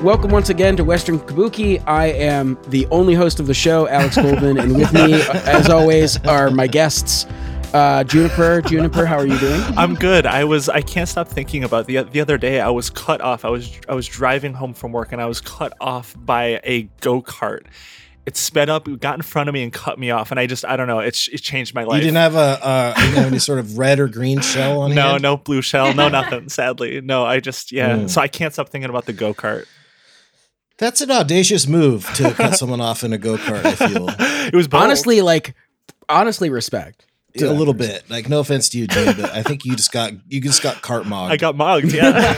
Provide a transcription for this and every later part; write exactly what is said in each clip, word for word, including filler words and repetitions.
welcome once again to Western Kabuki. I am the only host of the show, Alex Goldman, and with me, as always, are my guests, uh, Juniper. Juniper, how are you doing? I'm good. I was. I can't stop thinking about the the other day. I was cut off. I was I was driving home from work, and I was cut off by a go-kart. It sped up, it got in front of me, and cut me off. And I just, I don't know. It's it changed my life. You didn't have a uh, you didn't have any sort of red or green shell on? No, hand? no blue shell, no nothing. Sadly, no. I just yeah. Mm. So I can't stop thinking about the go-kart. That's an audacious move to cut someone off in a go-kart, I feel. It was bold. Honestly, like, honestly, respect. A little bit. Like, no offense to you, Jay, but I think you just got you just got cart mogged. I got mogged, yeah.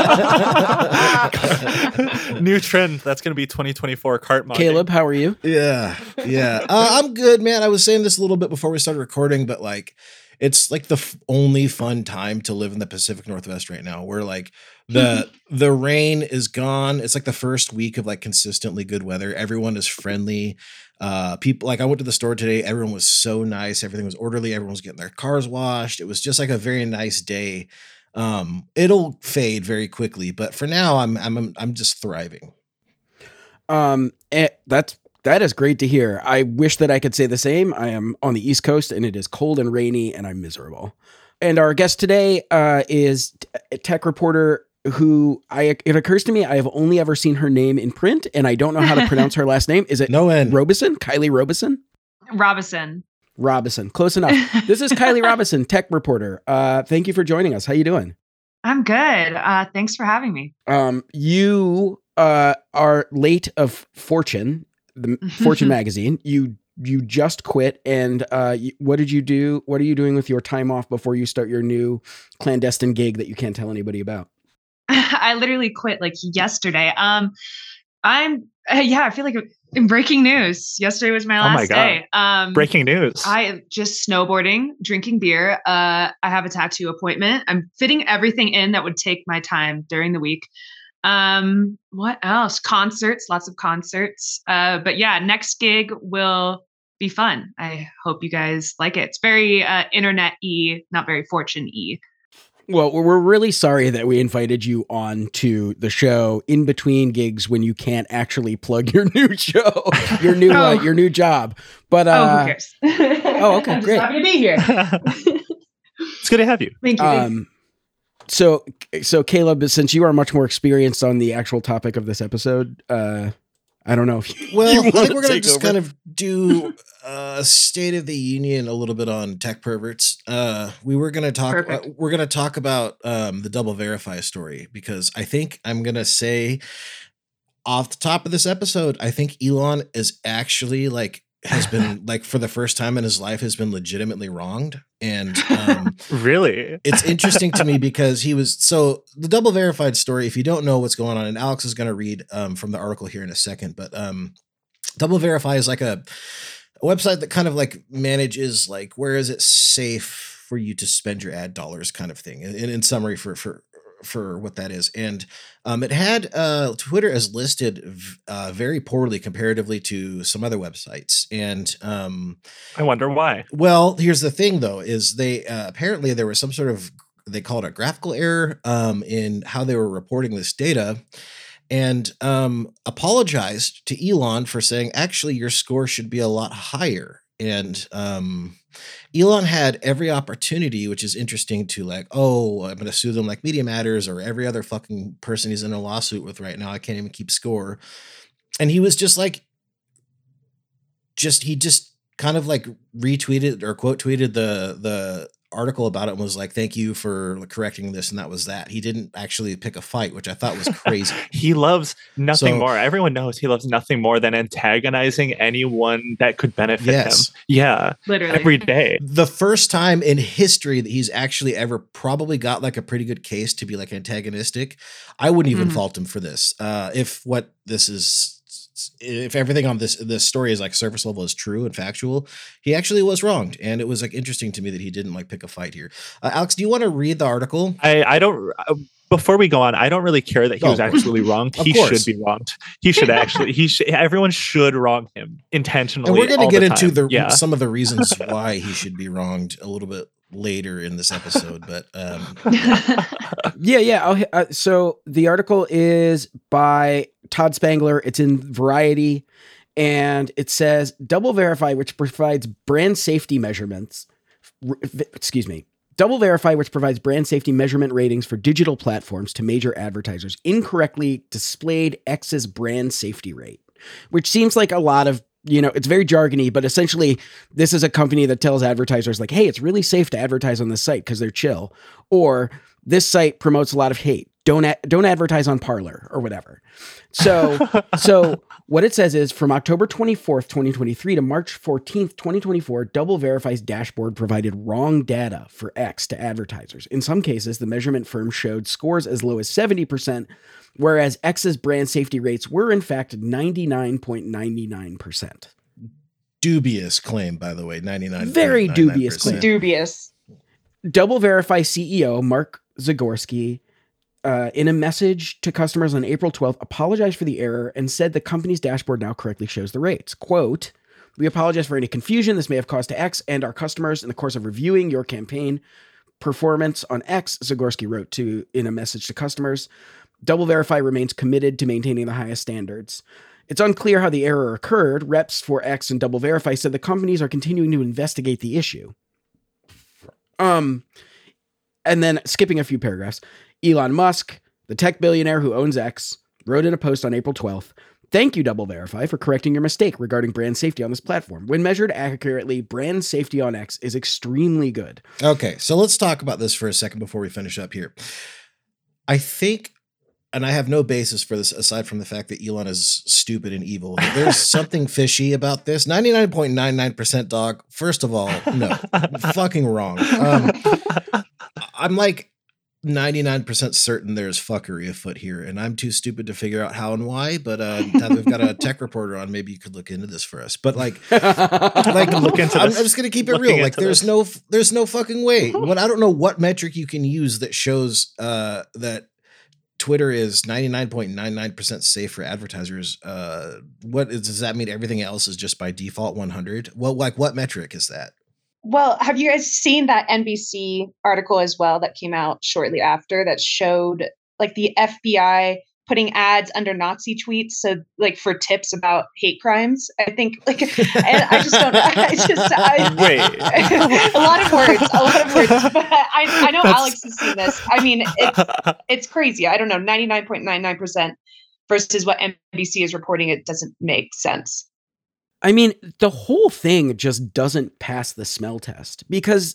New trend. That's going to be twenty twenty-four cart mogging. Caleb, how are you? Yeah, yeah. Uh, I'm good, man. I was saying this a little bit before we started recording, but like, it's like the f- only fun time to live in the Pacific Northwest right now. Where like the the rain is gone. It's like the first week of like consistently good weather. Everyone is friendly. Uh, people like I went to the store today. Everyone was so nice. Everything was orderly. Everyone was getting their cars washed. It was just like a very nice day. Um, it'll fade very quickly, but for now, I'm I'm I'm just thriving. Um, that's that is great to hear. I wish that I could say the same. I am on the East Coast, and it is cold and rainy, and I'm miserable. And our guest today uh, is a tech reporter who I it occurs to me I have only ever seen her name in print, and I don't know how to pronounce her last name. Is it no end. Robison? Kylie Robison? Robison. Robison. Close enough. This is Kylie Robison, tech reporter. Uh, thank you for joining us. How you doing? I'm good. Uh, thanks for having me. Um, you uh, are late of Fortune, the Fortune magazine. You you just quit, and uh, you, what did you do? What are you doing with your time off before you start your new clandestine gig that you can't tell anybody about? I literally quit like yesterday. Um, I'm uh, yeah. I feel like in breaking news. Yesterday was my last oh my God. day. Um, breaking news. I just snowboarding, drinking beer. Uh, I have a tattoo appointment. I'm fitting everything in that would take my time during the week. Um, what else? Concerts, lots of concerts. Uh, but yeah, next gig will be fun. I hope you guys like it. It's very uh, internet-y, not very Fortune-y. Well, we're really sorry that we invited you on to the show in between gigs when you can't actually plug your new show, your new oh. uh, your new job. But uh, oh, who cares? Oh, okay, I'm great. Just happy to be here. It's good to have you. Thank you. Um, so, so Caleb, since you are much more experienced on the actual topic of this episode, uh, I don't know if you, well, you I think we're gonna just over. kind of do a State of the Union a little bit on tech perverts. Uh, we were gonna talk. Uh, we're gonna talk about um, the Double Verify story because I think I'm gonna say off the top of this episode, I think Elon is actually like has been like for the first time in his life has been legitimately wronged. And um, really, it's interesting to me because he was so the Double Verified story. If you don't know what's going on, and Alex is going to read um, from the article here in a second, but um, Double Verify is like a, a website that kind of like manages like where is it safe for you to spend your ad dollars, kind of thing. In, in summary, for for for what that is, and um, it had uh, Twitter as listed uh, very poorly comparatively to some other websites, and um, I wonder why. Well, here's the thing, though, is they uh, apparently there was some sort of they call it a graphical error um, in how they were reporting this data, and um, apologized to Elon for saying actually your score should be a lot higher. And um, Elon had every opportunity, which is interesting to like, oh, I'm going to sue them like Media Matters or every other fucking person he's in a lawsuit with right now. I can't even keep score. And he was just like, just, he just kind of like retweeted or quote tweeted the, the article about it and was like, thank you for correcting this. And that was that. He didn't actually pick a fight, which I thought was crazy. He loves nothing So- more. Everyone knows he loves nothing more than antagonizing anyone that could benefit Yes. him. Yeah. Literally. Every day. The first time in history that he's actually ever probably got like a pretty good case to be like antagonistic. I wouldn't even Mhm. fault him for this. Uh, if what this is, if everything on this this story is like surface level is true and factual, he actually was wronged. And it was like interesting to me that he didn't like pick a fight here. Uh, Alex, do you want to read the article? I, I don't. Uh, before we go on, I don't really care that he No, was of course. actually wronged. Of He course. should be wronged. He should actually. He should. Everyone should wrong him intentionally. And we're going all to get the into time. the yeah. some of the reasons why he should be wronged a little bit later in this episode. But um, Yeah, yeah. I'll, uh, so the article is by Todd Spangler. It's in Variety. And it says Double Verify, which provides brand safety measurements. R- excuse me. Double Verify, which provides brand safety measurement ratings for digital platforms to major advertisers, incorrectly displayed X's brand safety rate, which seems like a lot of, you know, it's very jargony, but essentially this is a company that tells advertisers like, hey, it's really safe to advertise on this site because they're chill. Or this site promotes a lot of hate. Don't a- don't advertise on Parler or whatever. So so what it says is from October twenty-fourth, twenty twenty-three to March fourteenth, twenty twenty-four, Double Verify's dashboard provided wrong data for X to advertisers. In some cases, the measurement firm showed scores as low as seventy percent, whereas X's brand safety rates were in fact ninety-nine point nine nine percent. Dubious claim, by the way, ninety-nine. Very dubious claim. Dubious. Double Verify C E O Mark Zagorski, Uh, in a message to customers on April twelfth, apologized for the error and said the company's dashboard now correctly shows the rates. Quote, we apologize for any confusion this may have caused to X and our customers in the course of reviewing your campaign performance on X, Zagorski wrote to in a message to customers. Double Verify remains committed to maintaining the highest standards. It's unclear how the error occurred. Reps for X and Double Verify said the companies are continuing to investigate the issue. Um, and then skipping a few paragraphs, Elon Musk, the tech billionaire who owns X, wrote in a post on April twelfth, thank you, Double Verify, for correcting your mistake regarding brand safety on this platform. When measured accurately, brand safety on X is extremely good. Okay, so let's talk about this for a second before we finish up here. I think, and I have no basis for this aside from the fact that Elon is stupid and evil, there's something fishy about this. ninety-nine point nine nine percent dog, first of all, no, fucking wrong. Um, I'm like, ninety-nine percent certain there's fuckery afoot here, and I'm too stupid to figure out how and why. But uh, now that we've got a tech reporter on, maybe you could look into this for us. But like, like look into I'm, this. I'm just gonna keep it Looking real. Like, there's this. no, there's no fucking way. What I don't know what metric you can use that shows uh, that Twitter is ninety-nine point nine nine percent safe for advertisers. Uh, what is, does that mean? Everything else is just by default one hundred? Well, like, what metric is that? Well, have you guys seen that N B C article as well that came out shortly after that showed like the F B I putting ads under Nazi tweets, so like for tips about hate crimes? I think like, and I just don't. I just I, Wait, a lot of words, a lot of words. But I, I know That's- Alex has seen this. I mean, it's it's crazy. I don't know, ninety-nine point nine nine percent versus what N B C is reporting. It doesn't make sense. I mean, the whole thing just doesn't pass the smell test because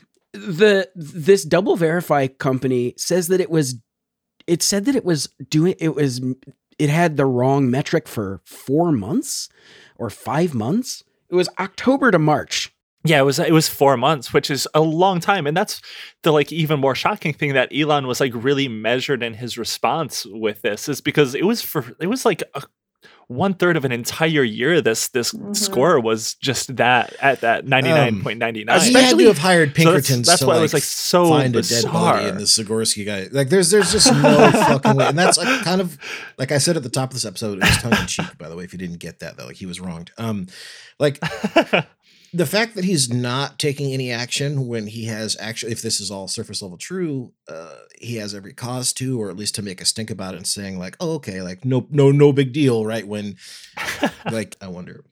the this Double Verify company says that it was it said that it was doing it was it had the wrong metric for four months or five months. It was October to March. Yeah, it was it was four months, which is a long time, and that's the like even more shocking thing that Elon was like really measured in his response with this is because it was for it was like a one third of an entire year. This this Mhm. score was just that at that ninety nine point ninety nine. He had to have hired So that's- Pinkertons that's to why it like, was, like, so find a dead body bizarre. in the Zagorski guy. Like, there's there's just no fucking way. And that's like kind of like I said at the top of this episode. It was tongue in cheek, by the way. If you didn't get that, though, like he was wronged. Um, like the fact that he's not taking any action when he has actually, if this is all surface level true, uh, he has every cause to, or at least to make a stink about it and saying like, oh, okay, like no, no, no big deal. Right. When like, I wonder,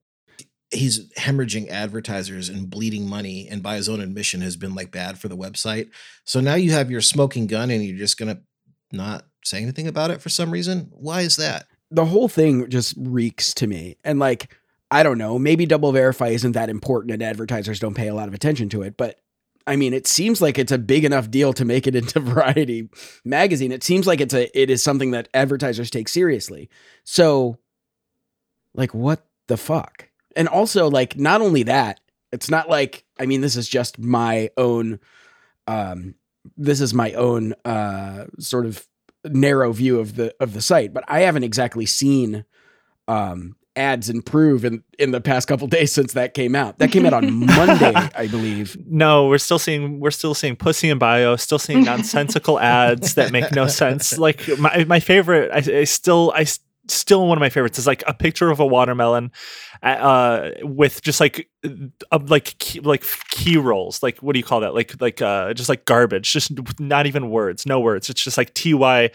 he's hemorrhaging advertisers and bleeding money, and by his own admission has been like bad for the website. So now you have your smoking gun and you're just going to not say anything about it for some reason. Why is that? The whole thing just reeks to me. And like, I don't know, maybe Double Verify isn't that important and advertisers don't pay a lot of attention to it, but I mean, it seems like it's a big enough deal to make it into Variety magazine. It seems like it's a, it is something that advertisers take seriously. So like, what the fuck? And also like, not only that, it's not like, I mean, this is just my own, um, this is my own, uh, sort of narrow view of the, of the site, but I haven't exactly seen, um, ads improve in, in the past couple days since that came out. That came out on Monday, I believe. No, we're still seeing we're still seeing pussy in bio, still seeing nonsensical ads that make no sense. Like my my favorite, I, I still I still one of my favorites is like a picture of a watermelon, uh, with just like uh, like key, like key rolls. Like what do you call that? Like like uh, just like garbage, just not even words, no words. It's just like T Y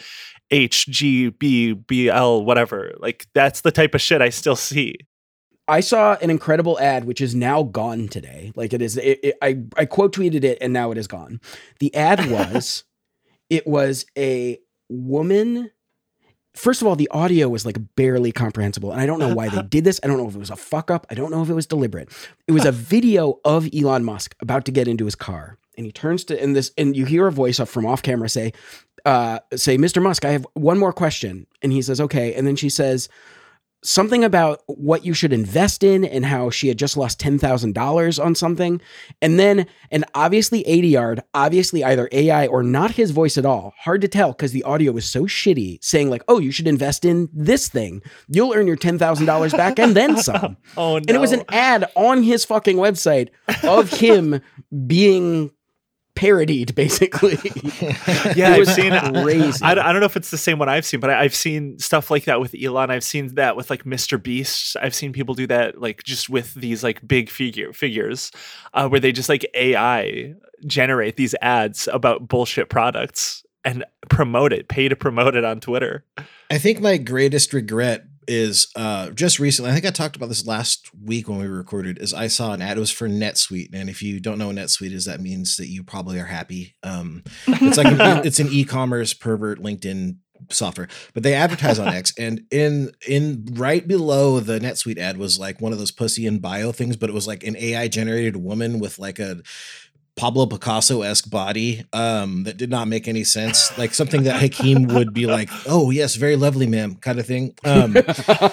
H G B B L whatever. Like that's the type of shit I still see. I saw an incredible ad, which is now gone today. Like it is, it, it, I, I quote tweeted it and now it is gone. The ad was, it was a woman. First of all, the audio was like barely comprehensible. And I don't know why they did this. I don't know if it was a fuck up. I don't know if it was deliberate. It was a video of Elon Musk about to get into his car. And he turns to, and this, and you hear a voice up from off camera say, uh, say, Mister Musk, I have one more question. And he says, okay. And then she says, something about what you should invest in and how she had just lost ten thousand dollars on something. And then, and obviously A D R'd, obviously either A I or not his voice at all. Hard to tell because the audio was so shitty saying like, oh, you should invest in this thing. You'll earn your ten thousand dollars back and then some. Oh, no. And it was an ad on his fucking website of him being parodied, basically. Yeah, it was I've seen crazy. I, I don't know if it's the same one I've seen, but I, I've seen stuff like that with Elon. I've seen that with like Mister Beast. I've seen people do that like just with these like big figure figures uh, where they just like A I generate these ads about bullshit products and promote it, pay to promote it on Twitter. I think my greatest regret is uh, just recently, I think I talked about this last week when we recorded, is I saw an ad. It was for NetSuite. And if you don't know what NetSuite is, that means that you probably are happy. Um, it's like an, it's an e-commerce pervert LinkedIn software, but they advertise on X. And in in right below the NetSuite ad was like one of those pussy in bio things, but it was like an A I generated woman with like a Pablo Picasso-esque body um, that did not make any sense. Like something that Hakeem would be like, oh, yes, very lovely, ma'am, kind of thing. Um, but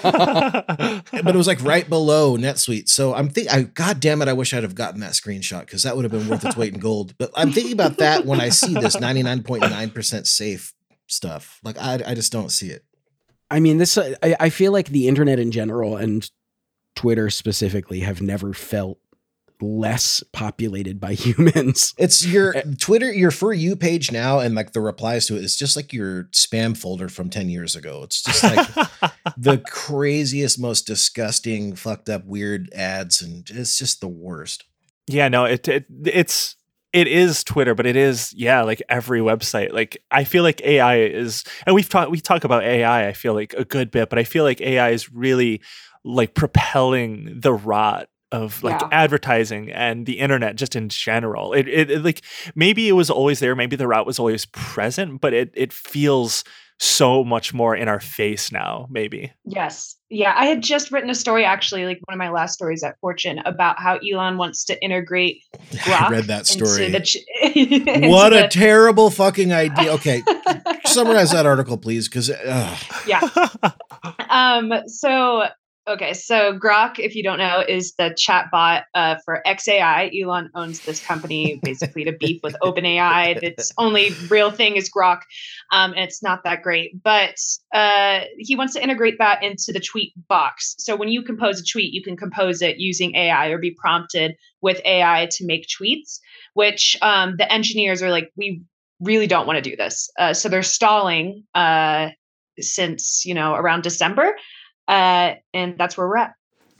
it was like right below NetSuite. So I'm thinking, I, God damn it, I wish I'd have gotten that screenshot because that would have been worth its weight in gold. But I'm thinking about that when I see this ninety-nine point nine percent safe stuff. Like I, I just don't see it. I mean, this, I, I feel like the internet in general and Twitter specifically have never felt less populated by humans. It's your Twitter, your For You page now, and like the replies to it is just like your spam folder from ten years ago. It's just like the craziest, most disgusting, fucked up, weird ads, and it's just the worst. Yeah, no, it, it it's it is Twitter, but it is yeah, like every website. Like I feel like A I is, and we've talked we talk about A I. I feel like a good bit, but I feel like A I is really like propelling the rot of like Yeah. advertising and the internet just in general. It, it it like maybe it was always there, maybe the route was always present, but it it feels so much more in our face now, maybe. Yes. Yeah. I had just written a story, actually, like one of my last stories at Fortune, about how Elon wants to integrate Grok. I read that story. Into the ch- into What a the- terrible fucking idea. Okay. Summarize that article, please. Cause uh, yeah. Um, so, okay. So Grok, if you don't know, is the chat bot uh, for X A I. Elon owns this company basically to beef with OpenAI. Its only real thing is Grok. Um, and it's not that great, but uh, he wants to integrate that into the tweet box. So when you compose a tweet, you can compose it using A I or be prompted with A I to make tweets, which um, the engineers are like, we really don't want to do this. Uh, so they're stalling uh, since, you know, around December. Uh, and that's where we're at.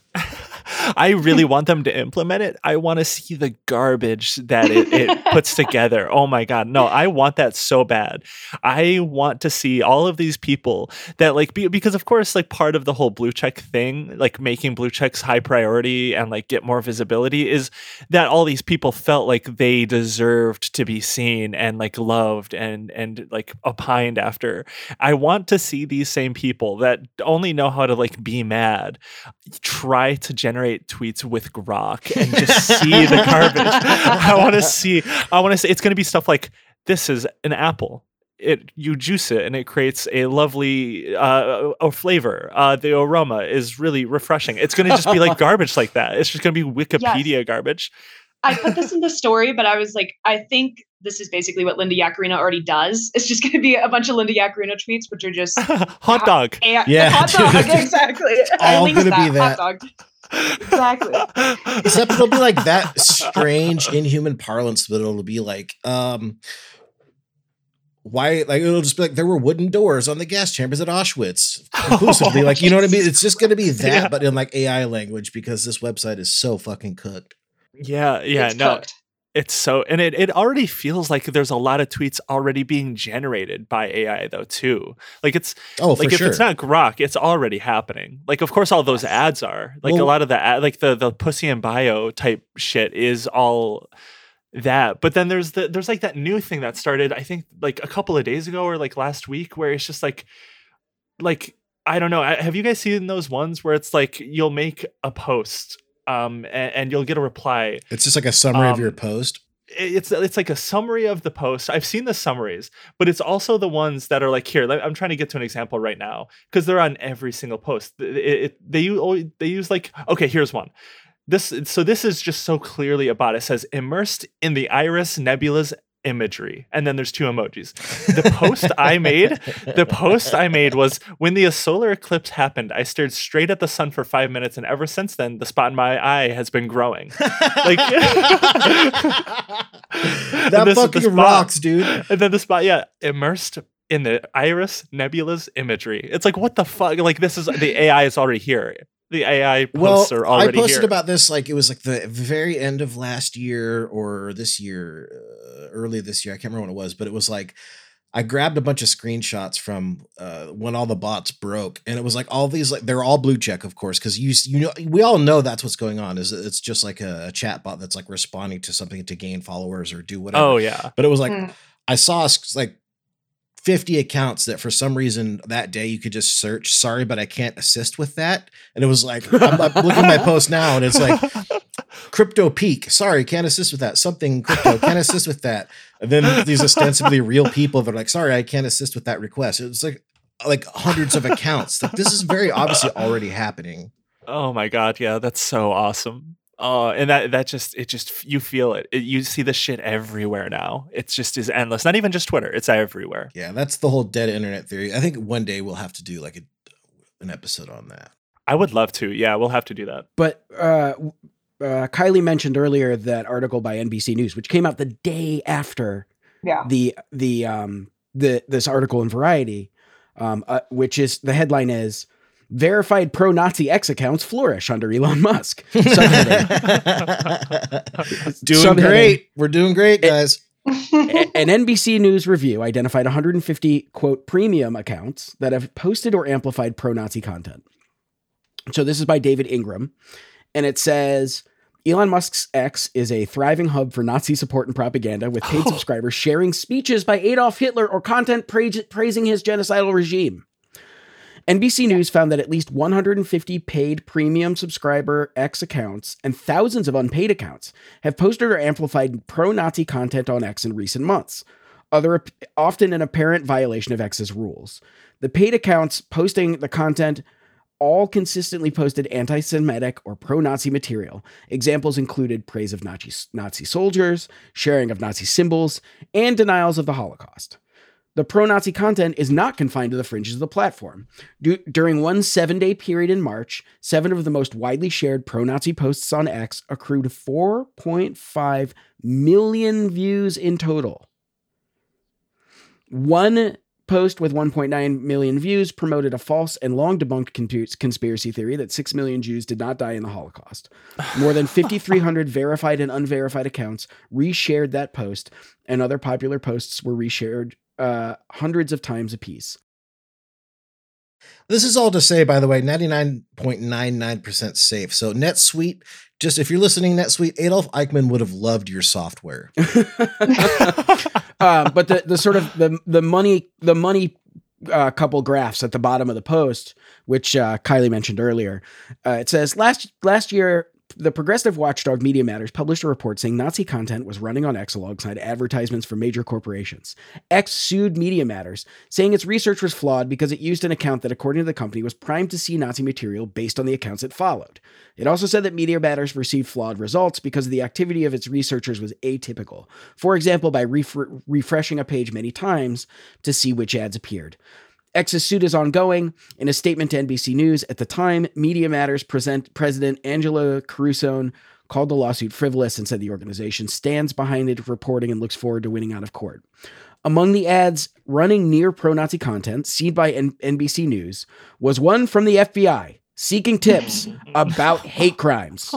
I really want them to implement it. I want to see the garbage that it, it puts together. Oh my God. No, I want that so bad. I want to see all of these people that like, be, because of course, like part of the whole blue check thing, like making blue checks high priority and like get more visibility is that all these people felt like they deserved to be seen and like loved and, and like opined after. I want to see these same people that only know how to like be mad, try to generate tweets with Grok and just see the garbage. I want to see, I want to say it's going to be stuff like, this is an apple. It you juice it and it creates a lovely uh, a flavor. Uh, the aroma is really refreshing. It's going to just be like garbage like that. It's just going to be Wikipedia Yes. garbage. I put this in the story, but I was like, I think this is basically what Linda Yaccarino already does. It's just going to be a bunch of Linda Yaccarino tweets, which are just Hot dog. A I, Yeah, hot dog, dude. exactly. I all linked gonna be that. Hot dog. Exactly. except it'll be like that strange inhuman parlance, but it'll be like, um, why, like, it'll just be like, there were wooden doors on the gas chambers at Auschwitz. Conclusively, like, you know what I mean? It's just going to be that, Yeah. but in like A I language, because this website is so fucking cooked. Yeah, yeah, It's no. cooked. It's so, and it, it already feels like there's a lot of tweets already being generated by A I though too. Like it's, Oh, for like if sure. it's not Grok, it's already happening. Like of course all those ads are. Like Well- a lot of the ad, like the the pussy and bio type shit is all that. But then there's the there's like that new thing that started I think like a couple of days ago or like last week where it's just like like I don't know. I- Have you guys seen those ones where it's like you'll make a post um and, and you'll get a reply. It's just like a summary of your Um, post. It's it's like a summary of the post. I've seen the summaries, but it's also the ones that are like here. let- I'm trying to get to an example right now because they're on every single post. It, it, they use they use like okay, here's one. This so this is just so clearly about it. It says immersed in the Iris Nebula's imagery, and then there's two emojis. The post I made, the post I made was when the solar eclipse happened. I stared straight at the sun for five minutes, and ever since then, the spot in my eye has been growing. Like That this is the fucking spot. rocks, dude. And then the spot, yeah, immersed in the Iris Nebula's imagery. It's like, what the fuck? Like, this is the A I is already here. The A I Well, posts are I already posted here. about this like it was like the very end of last year or this year, uh, early this year. I can't remember when it was, but it was like I grabbed a bunch of screenshots from uh, when all the bots broke, and it was like all these like they're all blue check, of course, because you you know we all know that's what's going on. Is it's just like a, a chat bot that's like responding to something to gain followers or do whatever. oh yeah, But it was like Mm. I saw s- like fifty accounts that for some reason that day you could just search. Sorry, but I can't assist with that. And it was like I'm, I'm looking at my post now, and it's like crypto peak. Sorry, can't assist with that. Something crypto can't assist with that. And then these ostensibly real people that are like, sorry, I can't assist with that request. It's like like hundreds of accounts. Like this is very obviously already happening. oh my god, yeah, that's so awesome. Oh, and that that just it just you feel it. it. You see this shit everywhere now. It's just is endless. Not even just Twitter. It's everywhere. Yeah, that's the whole dead internet theory. I think one day we'll have to do like a, an episode on that. I would love to. Yeah, we'll have to do that. But uh, uh, Kylie mentioned earlier that article by N B C News, which came out the day after Yeah. the the um the this article in Variety, um, uh, which is the headline is verified pro-Nazi X accounts flourish under Elon Musk. Subheading, Doing Subheading. great. We're doing great, guys. A- An N B C News review identified one hundred fifty quote premium accounts that have posted or amplified pro-Nazi content. So this is by David Ingram, and it says Elon Musk's X is a thriving hub for Nazi support and propaganda, with paid subscribers sharing speeches by Adolf Hitler or content pra- praising his genocidal regime. N B C News found that at least one hundred fifty paid premium subscriber X accounts and thousands of unpaid accounts have posted or amplified pro-Nazi content on X in recent months, other often an apparent violation of X's rules. The paid accounts posting the content all consistently posted anti-Semitic or pro-Nazi material. Examples included praise of Nazi, Nazi soldiers, sharing of Nazi symbols, and denials of the Holocaust. The pro-Nazi content is not confined to the fringes of the platform. Du- during one seven-day period in March, seven of the most widely shared pro-Nazi posts on X accrued four point five million views in total. One post with one point nine million views promoted a false and long debunked compu- conspiracy theory that six million Jews did not die in the Holocaust. More than fifty-three hundred verified and unverified accounts reshared that post, and other popular posts were reshared uh, hundreds of times apiece. This is all to say, by the way, ninety-nine point nine nine percent safe. So NetSuite, just if you're listening, NetSuite, Adolf Eichmann would have loved your software. um, but the the sort of the the money the money uh, couple graphs at the bottom of the post, which uh, Kylie mentioned earlier, uh, it says last last year the progressive watchdog Media Matters published a report saying Nazi content was running on X alongside advertisements for major corporations. X sued Media Matters, saying its research was flawed because it used an account that, according to the company, was primed to see Nazi material based on the accounts it followed. It also said that Media Matters received flawed results because the activity of its researchers was atypical. For example, by ref- refreshing a page many times to see which ads appeared. X's suit is ongoing. In a statement to N B C News at the time, Media Matters present President Angela Carusone called the lawsuit frivolous and said the organization stands behind its reporting and looks forward to winning out of court. Among the ads running near pro-Nazi content, seen by N- NBC News, was one from the F B I, seeking tips about hate crimes.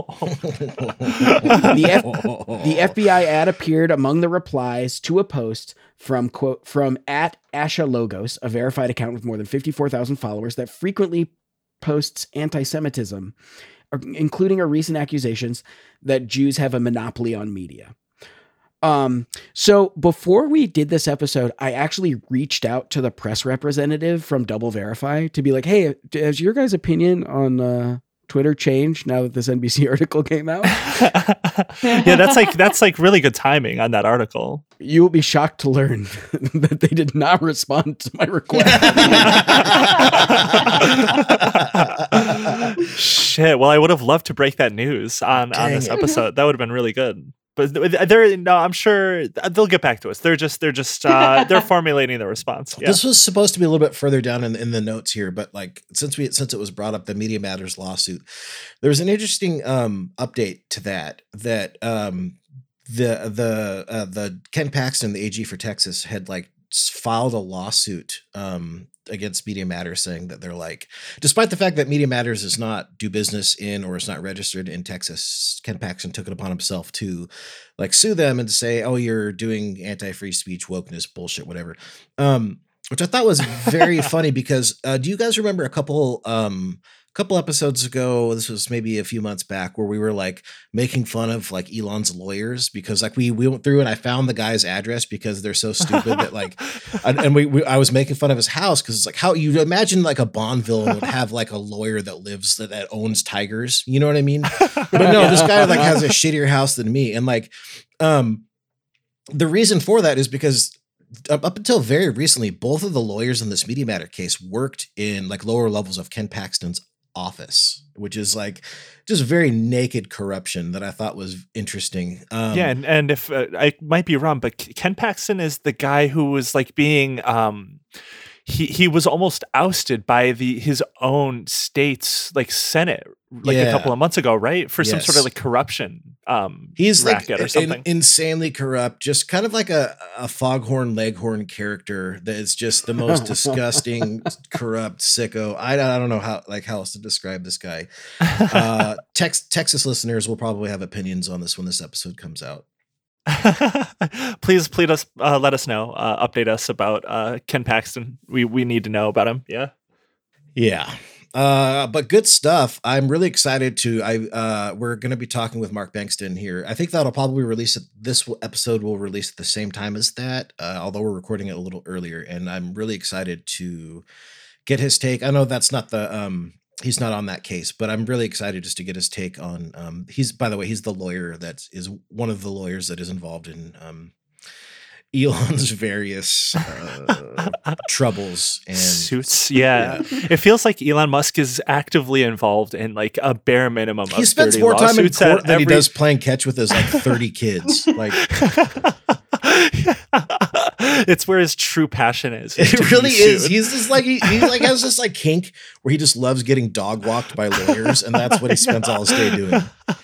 the, F- the F B I ad appeared among the replies to a post from quote from at Asha Logos, a verified account with more than fifty-four thousand followers that frequently posts anti-Semitism, including a recent accusations that Jews have a monopoly on media. Um, so before we did this episode, I actually reached out to the press representative from Double Verify to be like, hey, has your guys' opinion on uh, Twitter changed now that this N B C article came out? Yeah, that's like that's like really good timing on that article. You will be shocked to learn that they did not respond to my request. Shit. Well, I would have loved to break that news on, on this it. episode. That would have been really good. But they're no, I'm sure they'll get back to us. They're just they're just uh, they're formulating the response. Yeah. This was supposed to be a little bit further down in, in the notes here, but like since we since it was brought up, the Media Matters lawsuit, there was an interesting um, update to that. That um, the the uh, the Ken Paxton, the A G for Texas, had like filed a lawsuit um, against Media Matters, saying that they're like, despite the fact that Media Matters does not do business in or is not registered in Texas, Ken Paxton took it upon himself to like sue them and say, oh, you're doing anti-free speech, wokeness, bullshit, whatever. Um, which I thought was very funny because uh, do you guys remember a couple um, couple episodes ago, this was maybe a few months back, where we were like making fun of like Elon's lawyers because like we we went through and I found the guy's address because they're so stupid that like and, and we, we I was making fun of his house because it's like how you imagine like a Bond villain would have like a lawyer that lives that, that owns tigers, you know what I mean? But no, this guy like has a shittier house than me, and like um the reason for that is because up, up until very recently, both of the lawyers in this Media Matter case worked in like lower levels of Ken Paxton's office, which is like just very naked corruption that I thought was interesting. Um, yeah, and, and if uh, I might be wrong, but Ken Paxton is the guy who was like being um, he he was almost ousted by the his own state's like Senate like yeah. a couple of months ago, right? For some Yes. sort of like corruption um, He's like racket or something. in, insanely corrupt, just kind of like a, a foghorn leghorn character that is just the most disgusting, corrupt sicko. I, I don't know how like how else to describe this guy. Uh, Tex, Texas listeners will probably have opinions on this when this episode comes out. Please, please, us uh, let us know. Uh, update us about uh, Ken Paxton. We we need to know about him. Yeah, yeah. Uh, but good stuff. I'm really excited to. I uh, we're going to be talking with Mark Bankston here. I think that'll probably release it. This episode will release at the same time as that. Uh, although we're recording it a little earlier, and I'm really excited to get his take. I know that's not the um. He's not on that case, but I'm really excited just to get his take on. Um, he's by the way, he's the lawyer that is one of the lawyers that is involved in um, Elon's various uh, troubles and suits. Yeah. yeah, it feels like Elon Musk is actively involved in like a bare minimum. He of spends more time in court than every... he does playing catch with his like thirty kids. Like. It's where his true passion is. is it really is. He's just like he, he like has this like kink where he just loves getting dog walked by lawyers, and that's what he spends all his day doing.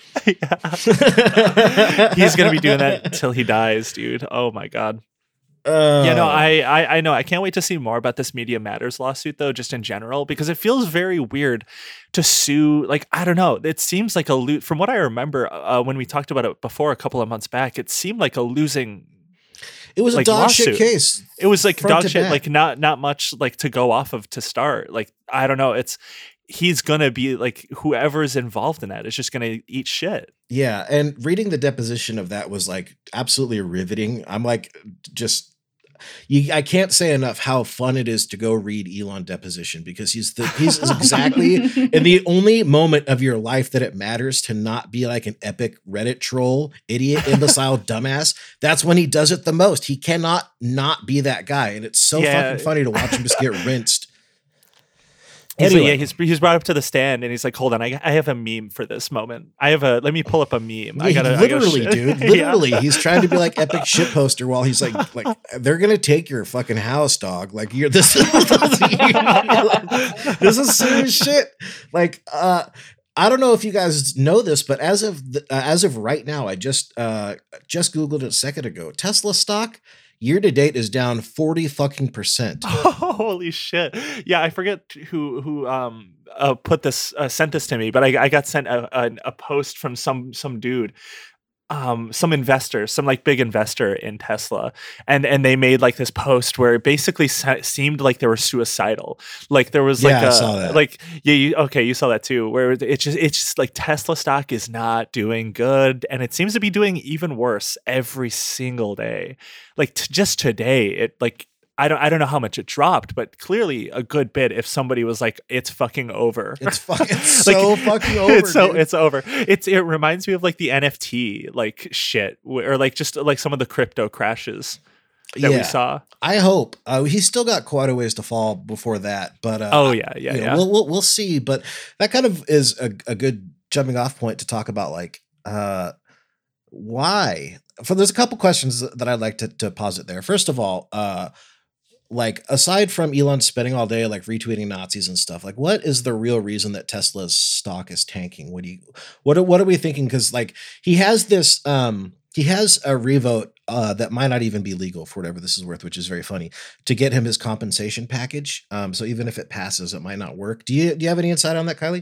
Yeah. He's gonna be doing that until he dies, dude. Oh my god. Uh, yeah, no, I, I I know. I can't wait to see more about this Media Matters lawsuit, though, just in general, because it feels very weird to sue. Like, I don't know. It seems like a lo- from what I remember uh, when we talked about it before a couple of months back, it seemed like a losing. It was like, a dog lawsuit. shit case. It was like dog shit, back. like not not much like to go off of to start. Like, I don't know. It's he's gonna be like whoever's involved in that is just gonna eat shit. Yeah, and reading the deposition of that was like absolutely riveting. I'm like just. You, I can't say enough how fun it is to go read Elon deposition because he's the he's exactly in the only moment of your life that it matters to not be like an epic Reddit troll, idiot, imbecile, dumbass. That's when he does it the most. He cannot not be that guy, and it's so yeah. fucking funny to watch him just get rinsed. He's Anyway. like, yeah, he's he's brought up to the stand and he's like, hold on, I, I have a meme for this moment. I have a let me pull up a meme. I gotta literally, I gotta dude. Literally, yeah. He's trying to be like epic shit poster while he's like, like they're gonna take your fucking house, dog. Like you're this. This is serious shit. Like, uh, I don't know if you guys know this, but as of the, uh, as of right now, I just uh just googled it a second ago. Tesla stock year to date is down forty fucking percent. Holy shit! Yeah, I forget who who um uh, put this uh, sent this to me, but I, I got sent a, a a post from some some dude, um some investor, some like big investor in Tesla, and and they made like this post where it basically se- seemed like they were suicidal. Like there was like Yeah, I a saw that. like yeah you, okay, you saw that too, where it's just it's just like Tesla stock is not doing good, and it seems to be doing even worse every single day. Like t- just today, it like I don't I don't know how much it dropped, but clearly a good bit. If somebody was like, "It's fucking over," It's fucking so Like, fucking over. it's so dude. it's over. It's it reminds me of like the N F T like shit, wh- or like just like some of the crypto crashes that Yeah. we saw. I hope uh, he's still got quite a ways to fall before that. But uh, Oh yeah, yeah, you know, yeah. we'll, we'll we'll see. But that kind of is a, a good jumping off point to talk about like uh, why. For there's a couple questions that I'd like to to posit there. First of all, uh, like aside from Elon spending all day like retweeting Nazis and stuff, like what is the real reason that Tesla's stock is tanking? What do you what are, what are we thinking? Because like he has this um he has a revote uh that might not even be legal for whatever this is worth, which is very funny, to get him his compensation package. Um, so even if it passes, it might not work. Do you do you have any insight on that, Kylie?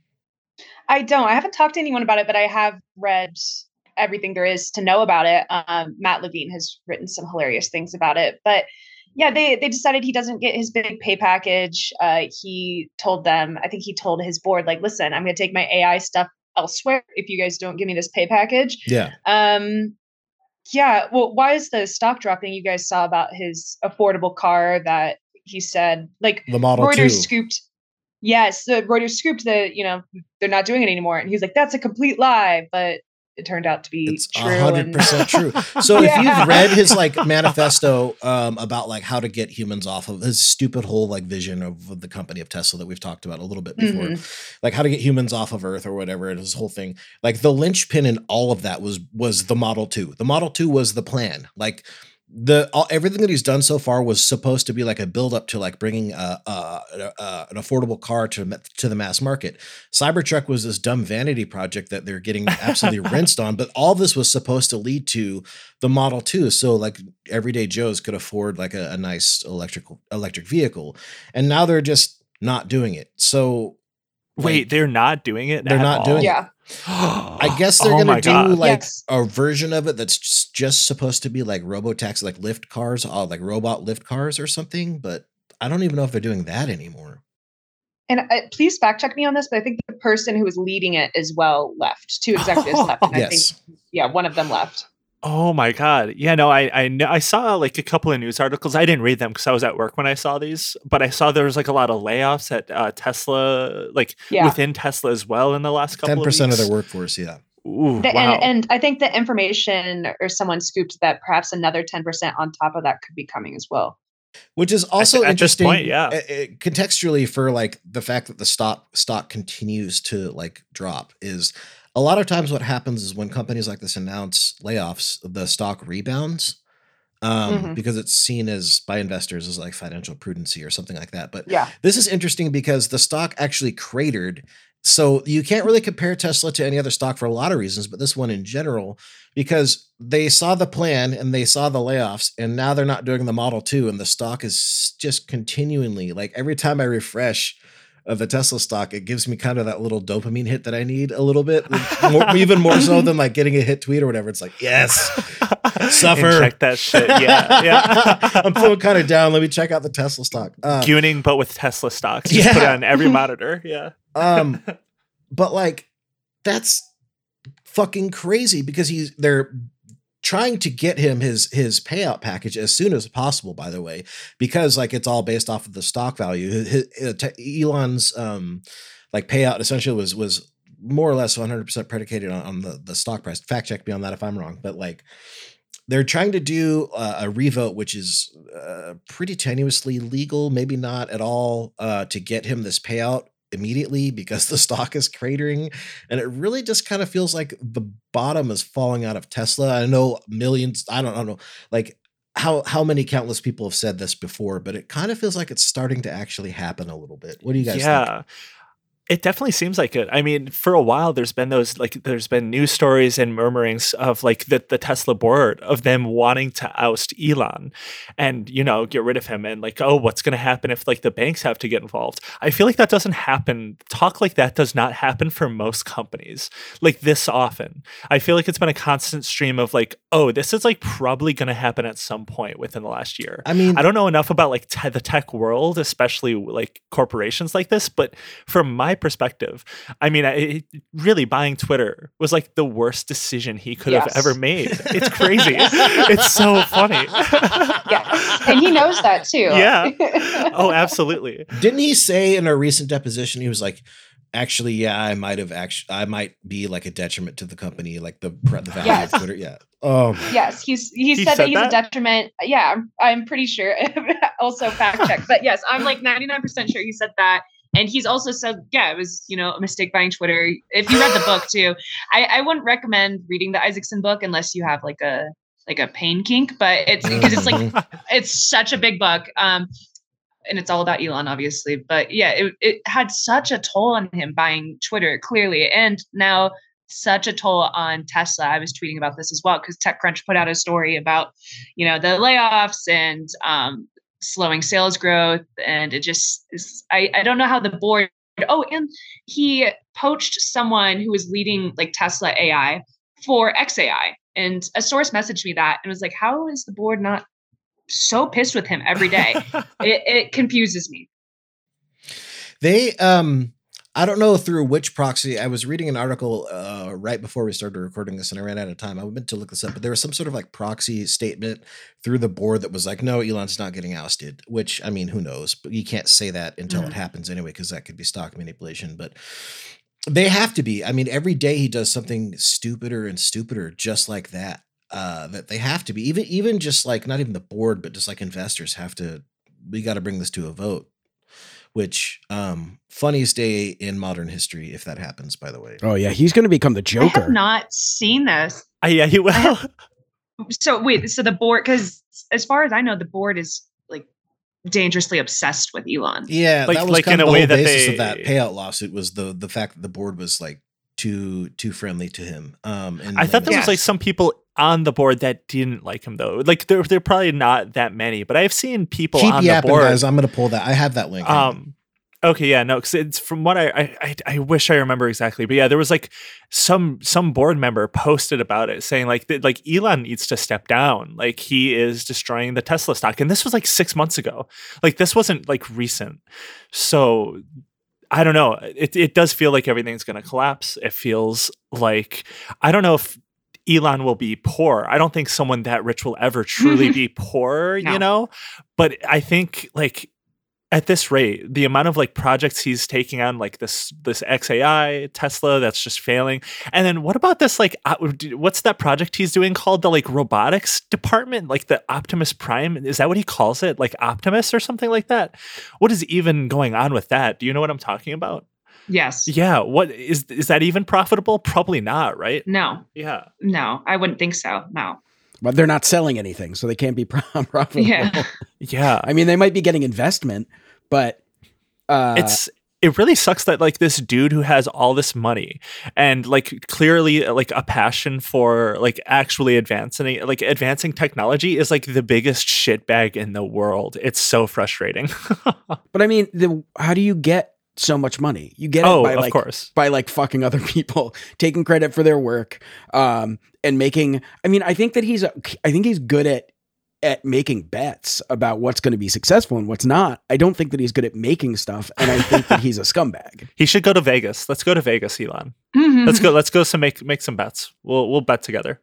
I don't. I haven't talked to anyone about it, but I have read everything there is to know about it. Um, Matt Levine has written some hilarious things about it, but yeah, they they decided he doesn't get his big pay package. Uh, he told them, I think he told his board, like, listen, I'm going to take my A I stuff elsewhere if you guys don't give me this pay package. Yeah. Um, yeah. Well, why is the stock dropping? You guys saw about his affordable car that he said, like, The Model Reuters two. scooped. Yes, the Reuters scooped that, you know, they're not doing it anymore. And he's like, that's a complete lie. But it turned out to be It's true. a hundred and- percent true. So Yeah. if you've read his like manifesto um, about like how to get humans off of his stupid whole like vision of, of the company of Tesla that we've talked about a little bit before, Mhm. like how to get humans off of Earth or whatever, and his whole thing, like the linchpin in all of that was was the Model two. The Model two was the plan. Like the all, everything that he's done so far was supposed to be like a build up to like bringing a, a, a an affordable car to to the mass market. Cybertruck was this dumb vanity project that they're getting absolutely rinsed on, but all this was supposed to lead to the Model two, so like everyday Joes could afford like a, a nice electrical electric vehicle, and now they're just not doing it. So Wait, like, they're not doing it. They're at not all? doing it. Yeah. I guess they're Oh gonna my do God. like Yes. a version of it that's just, just supposed to be like robotaxi, like lift cars, uh, like robot lift cars or something. But I don't even know if they're doing that anymore. And uh, please fact check me on this, but I think the person who was leading it as well left. Two executives left. And I Yes. think, yeah, one of them left. Oh my God. Yeah, no, I I know I saw like a couple of news articles. I didn't read them because I was at work when I saw these, but I saw there was like a lot of layoffs at uh, Tesla, like Yeah. within Tesla as well in the last couple Ten of percent of weeks. their workforce, yeah. Ooh, The- wow. and, and I think the information or someone scooped that perhaps another ten percent on top of that could be coming as well. Which is also at this interesting point, yeah. uh, uh, contextually for like the fact that the stock stock continues to like drop is a lot of times what happens is when companies like this announce layoffs, the stock rebounds um, Mhm. because it's seen as by investors as like financial prudency or something like that. But Yeah. this is interesting because the stock actually cratered. So you can't really compare Tesla to any other stock for a lot of reasons, but this one in general, because they saw the plan and they saw the layoffs, and now they're not doing the Model two, and the stock is just continually like every time I refresh of the Tesla stock, it gives me kind of that little dopamine hit that I need a little bit, more, even more so than like getting a hit tweet or whatever. It's like, yes, suffer. Inject that shit. Yeah, yeah. I'm feeling kind of down. Let me check out the Tesla stock. Uh, Gooning, but with Tesla stocks. Just put it Yeah. on every monitor. Yeah. um, but like that's fucking crazy because he's they're trying to get him his his payout package as soon as possible, by the way, because like it's all based off of the stock value. His, his, Elon's um like payout essentially was was more or less one hundred percent predicated on, on the the stock price. Fact check me on that if I'm wrong, but like they're trying to do uh, a revote, which is uh, pretty tenuously legal, maybe not at all, uh, to get him this payout immediately because the stock is cratering, and it really just kind of feels like the bottom is falling out of Tesla. I know millions, I don't, I don't know, like how how many countless people have said this before, but it kind of feels like it's starting to actually happen a little bit. What do you guys think? Yeah. It definitely seems like it. I mean, for a while, there's been those like there's been news stories and murmurings of like the, the Tesla board of them wanting to oust Elon and, you know, get rid of him and like, oh, what's going to happen if like the banks have to get involved? I feel like that doesn't happen. Talk like that does not happen for most companies like this often. I feel like it's been a constant stream of like, oh, this is like probably going to happen at some point within the last year. I mean, I don't know enough about like te- the tech world, especially like corporations like this, but from my perspective, I mean, it, really buying Twitter was like the worst decision he could Yes. have ever made. It's crazy. It's so funny. Yeah, and he knows that too. Yeah. Oh, absolutely. didn't he say in a recent deposition, he was like, actually, yeah, I might have actually, I might be like a detriment to the company, like the, the value Yes. of Twitter. Yeah. Oh, Yes, he's he, He said, said that he's that? a detriment. Yeah, I'm, I'm pretty sure. Also fact check, but yes, I'm like ninety-nine percent sure he said that. And he's also said, yeah, it was, you know, a mistake buying Twitter. If you read the book too, I, I wouldn't recommend reading the Isaacson book unless you have like a like a pain kink, but it's because it's like it's such a big book. Um, and it's all about Elon, obviously. But yeah, it, it had such a toll on him buying Twitter, clearly. And now such a toll on Tesla. I was tweeting about this as well because TechCrunch put out a story about, you know, the layoffs and um, slowing sales growth. And it just is, I, I don't know how the board, oh, and he poached someone who was leading like Tesla A I for X A I. And a source messaged me that and was like, how is the board not so pissed with him every day? it, it confuses me. They, um, I don't know through which proxy. I was reading an article uh, right before we started recording this, and I ran out of time. I meant to look this up, but there was some sort of like proxy statement through the board that was like, "No, Elon's not getting ousted." Which, I mean, who knows? But you can't say that until Mm. it happens anyway, because that could be stock manipulation. But they have to be. I mean, every day he does something stupider and stupider, just like that. Uh, that they have to be. Even, even just like not even the board, but just like investors have to. We got to bring this to a vote. Which, um, funniest day in modern history, if that happens, by the way. Oh yeah, he's going to become the I Joker. have not seen this. Uh, yeah, he will. So wait, so the board, because as far as I know, the board is like dangerously obsessed with Elon. Yeah, Like- that was like kind in of a the way whole that basis they- of that payout lawsuit was the the fact that the board was like too too friendly to him. Um, and I thought there then- was like some people on the board that didn't like him though. Like there, there are probably not that many, but I've seen people keep on the yapping, board. guys. I'm going to pull that. I have that link. Um, okay, yeah, no, because it's from what I, I, I, I wish I remember exactly, but yeah, there was like some some board member posted about it, saying like that, like Elon needs to step down, like he is destroying the Tesla stock, and this was like six months ago, like this wasn't like recent, so I don't know. It it does feel like everything's gonna collapse. It feels like I don't know if Elon will be poor. I don't think someone that rich will ever truly be poor, No. you know, but I think like. At this rate, the amount of like projects he's taking on, like this this X A I Tesla that's just failing, and then what about this like uh, what's that project he's doing called the like robotics department, like the Optimus Prime? Is that what he calls it, like Optimus or something like that? What is even going on with that? Do you know what I'm talking about? Yes. Yeah. What is is that even profitable? Probably not, right? No, Yeah. no, I wouldn't think so. No. But they're not selling anything, so they can't be pro- profitable. Yeah. Yeah. I mean, they might be getting investment, but uh, it's it really sucks that like this dude who has all this money and like clearly like a passion for like actually advancing like advancing technology is like the biggest shitbag in the world. It's so frustrating. But I mean, the, how do you get so much money? You get it Oh, by of like course. by like fucking other people, taking credit for their work, um, and making. I mean, I think that he's. A, I think he's good at at making bets about what's going to be successful and what's not. I don't think that he's good at making stuff, and I think that he's a scumbag. He should go to Vegas. Let's go to Vegas, Elon. Let's go. Let's go. Some make make some bets. We'll we'll bet together.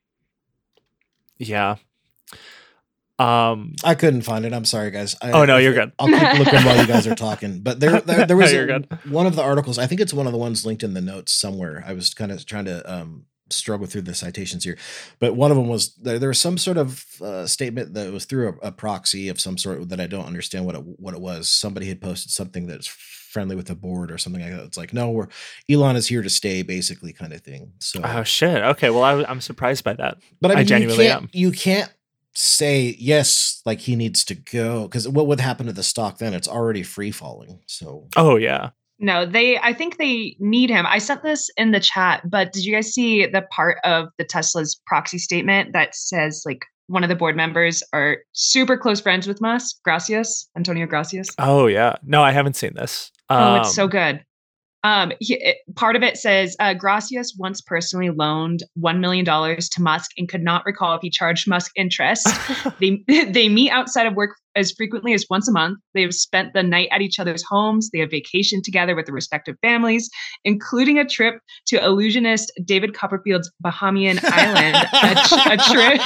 Yeah. Um. I couldn't find it. I'm sorry, guys. I, Oh, no, you're good. I'll keep looking while you guys are talking. But there, there, there was No, you're a- good. one of the articles. I think it's one of the ones linked in the notes somewhere. I was kind of trying to um, struggle through the citations here, but one of them was there. There was some sort of uh, statement that was through a, a proxy of some sort that I don't understand what it, what it was. Somebody had posted something that's friendly with the board or something like that. It's like, no, we're Elon is here to stay, basically, kind of thing. So, Oh shit. Okay. Well, I, I'm surprised by that. but I, I mean, genuinely you can't, am. You can't say yes, like he needs to go, because what would happen to the stock then? It's already free falling. So Oh yeah. No, they, I think they need him. I sent this in the chat, but did you guys see the part of the Tesla's proxy statement that says like one of the board members are super close friends with Musk, Gracias, Antonio Gracias? Oh yeah. No, I haven't seen this. Um, Oh, it's so good. Um, he, it, part of it says uh, Gracias once personally loaned one million dollars to Musk and could not recall if he charged Musk interest. they they meet outside of work as frequently as once a month. They have spent the night at each other's homes. They have vacationed together with their respective families, including a trip to illusionist David Copperfield's Bahamian island. A, tr- a trip,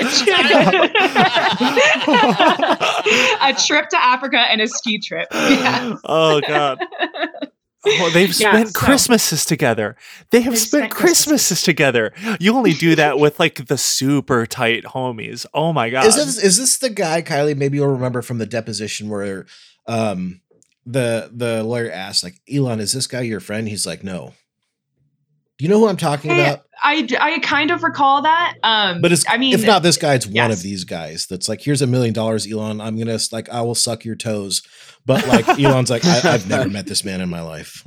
a, tri- a trip to Africa and a ski trip. Yeah. Oh God. Oh, they've Yeah, spent so- Christmases together. They have They've spent, spent Christmases Christmases. together. You only do that with like the super tight homies. Oh my God. Is this is this the guy, Kylie? Maybe you'll remember from the deposition where um the the lawyer asked, like, Elon, is this guy your friend? He's like, no. Do you know who I'm talking Hey, about? I, I kind of recall that. Um, But it's I mean, if not this guy, it's one yes. of these guys that's like, here's a million dollars, Elon. I'm gonna like I will suck your toes. But like Elon's like, I, I've never met this man in my life.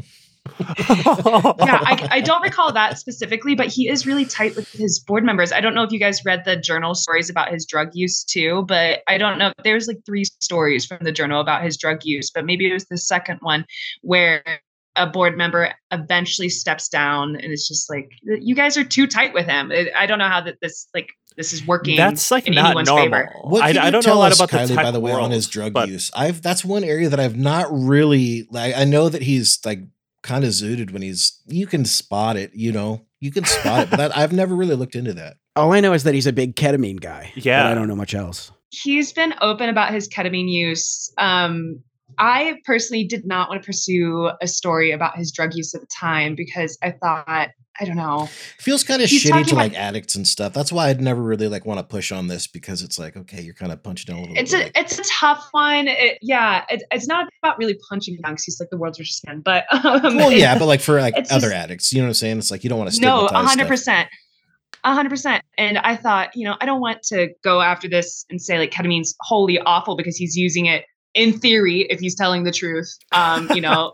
yeah, I, I don't recall that specifically, but he is really tight with his board members. I don't know if you guys read the journal stories about his drug use too, but I don't know. There's like three stories from the journal about his drug use, but maybe it was the second one where a board member eventually steps down and it's just like, you guys are too tight with him. I I don't know how that this like this is working. That's like in not anyone's normal. favor. What I, can I you don't know a tell lot us, about the Kylie, tech by the way, world, on his drug but use. I've that's one area that I've not really like. I know that he's like kind of zooted when he's. You can spot it, you know. You can spot it, but that, I've never really looked into that. All I know is that he's a big ketamine guy. Yeah. But I don't know much else. He's been open about his ketamine use. Um, I personally did not want to pursue a story about his drug use at the time because I thought, I don't know. Feels kind of He's shitty talking to about- like addicts and stuff. That's why I'd never really like want to push on this because it's like, okay, you're kind of punching down a little It's bit. a like- it's a tough one. It, yeah, it, it's not about really punching down because he's like the world's richest man. But um, well, it- yeah, but like for like it's other just- addicts, you know what I'm saying? It's like you don't want to no, stigmatize a hundred stuff. percent. A hundred percent. And I thought, you know, I don't want to go after this and say like ketamine's wholly awful because he's using it in theory, if he's telling the truth, um, you know,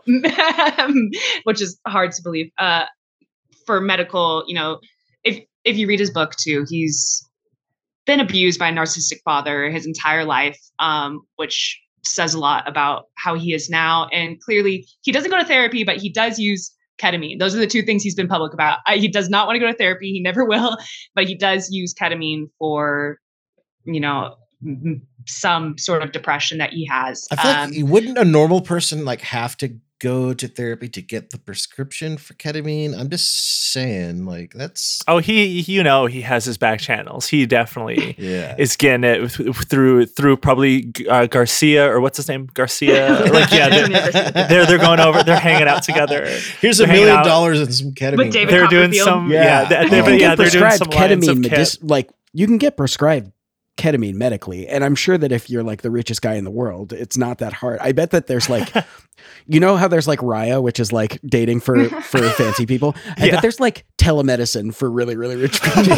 which is hard to believe, uh, for medical, you know, if, if you read his book too, he's been abused by a narcissistic father his entire life, um, which says a lot about how he is now. And clearly he doesn't go to therapy, but he does use ketamine. Those are the two things he's been public about. I, he does not want to go to therapy. He never will, but he does use ketamine for, you know, m- some sort of depression that he has. I feel Um, like wouldn't a normal person like have to go to therapy to get the prescription for ketamine? I'm just saying, like that's oh, he, you know, he has his back channels. He definitely yeah. is getting it th- through through probably uh, Garcia or what's his name, Garcia. Like yeah, they're, they're they're going over. They're hanging out together. Here's a They're hanging million out dollars and some ketamine. With David They're doing Copperfield. some Yeah. yeah. they- You they- You but can yeah, get they're doing prescribed some lines of ketamine, kit. medic- like you can get prescribed ketamine medically, and I'm sure that if you're like the richest guy in the world, it's not that hard. I bet that there's like, you know how there's like Raya, which is like dating for for fancy people. I Yeah. bet there's like telemedicine for really really rich people.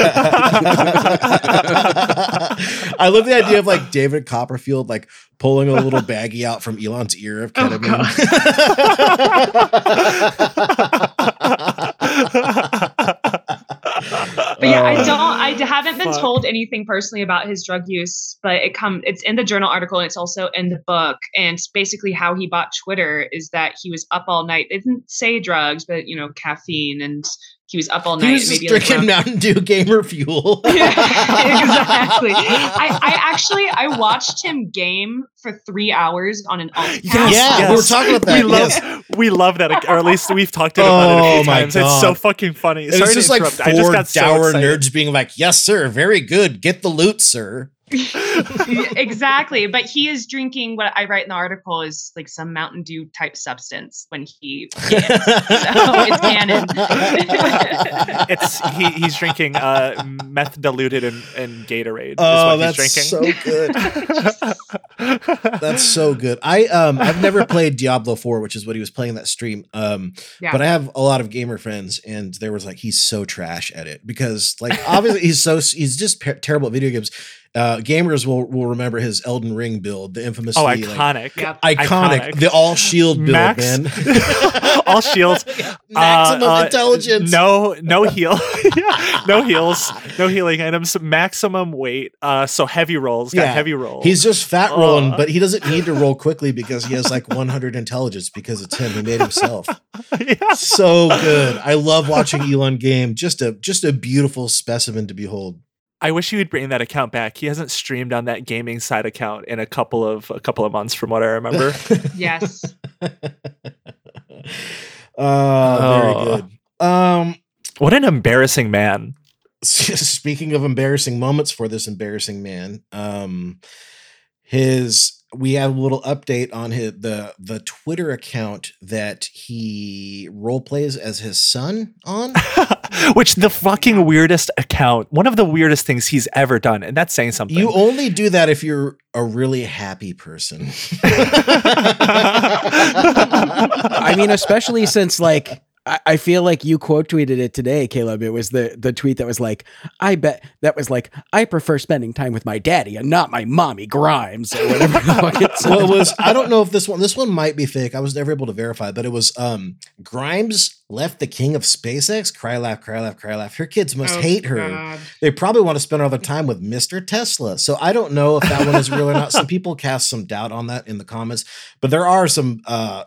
I love the idea of like David Copperfield like pulling a little baggie out from Elon's ear of Oh, ketamine. But yeah, I Uh, don't. I d- haven't been fuck. told anything personally about his drug use, but it come. It's in the journal article. And it's also in the book. And it's basically how he bought Twitter is that he was up all night. It didn't say drugs, but you know, caffeine, and he was up all night. He was just maybe like drinking around- Mountain Dew Gamer Fuel. exactly. I, I actually I watched him game for three hours on an alt. Yes, Yeah, we were talking about that, We love, yes. we love that, or at least we've talked about it a Oh few my times. It's so God. fucking funny. It was Sorry to just like interrupt. four I just got so dour excited. nerds being like, "Yes, sir, very good. Get the loot, sir." Exactly, but he is drinking what I write in the article is like some Mountain Dew type substance when he games. So it's canon. It's he, he's drinking uh, meth diluted in, in Gatorade. Oh, is what that's he's so drinking. good. That's so good. I um I've never played Diablo four, which is what he was playing in that stream. Um, Yeah. but I have a lot of gamer friends, and there was like he's so trash at it because like obviously he's so he's just per- terrible at video games. Uh, gamers will will remember his Elden Ring build, the infamous Oh, like, iconic. Yep. iconic, Iconic. the all shield build, Max- man. All shields. Maximum Uh, uh, intelligence. No, no heal. Yeah, no heals. No healing items. Maximum weight. Uh, so heavy rolls. Got Yeah. heavy rolls. He's just fat rolling, Uh. but he doesn't need to roll quickly because he has like one hundred intelligence because it's him. He made himself. yeah. So good. I love watching Elon game. Just a just a beautiful specimen to behold. I wish he would bring that account back. He hasn't streamed on that gaming side account in a couple of a couple of months, from what I remember. Yes. Uh, very Oh. good. Um, What an embarrassing man. speaking of embarrassing moments for this embarrassing man, um, his we have a little update on his the the Twitter account that he role plays as his son on. Which the fucking weirdest account. One of the weirdest things he's ever done, and that's saying something. You only do that if you're a really happy person. I mean, especially since like I, I feel like you quote tweeted it today, Caleb. It was the the tweet that was like, I bet that was like, I prefer spending time with my daddy and not my mommy Grimes or whatever the fuck it said. Well, it was, I don't know if this one, this one might be fake. I was never able to verify, but it was, um, Grimes left the king of SpaceX. Cry, laugh, cry, laugh, cry, laugh. Her kids must Oh, hate her. God. They probably want to spend all their time with Mister Tesla. So I don't know if that one is real or not. Some people cast some doubt on that in the comments, but there are some, uh,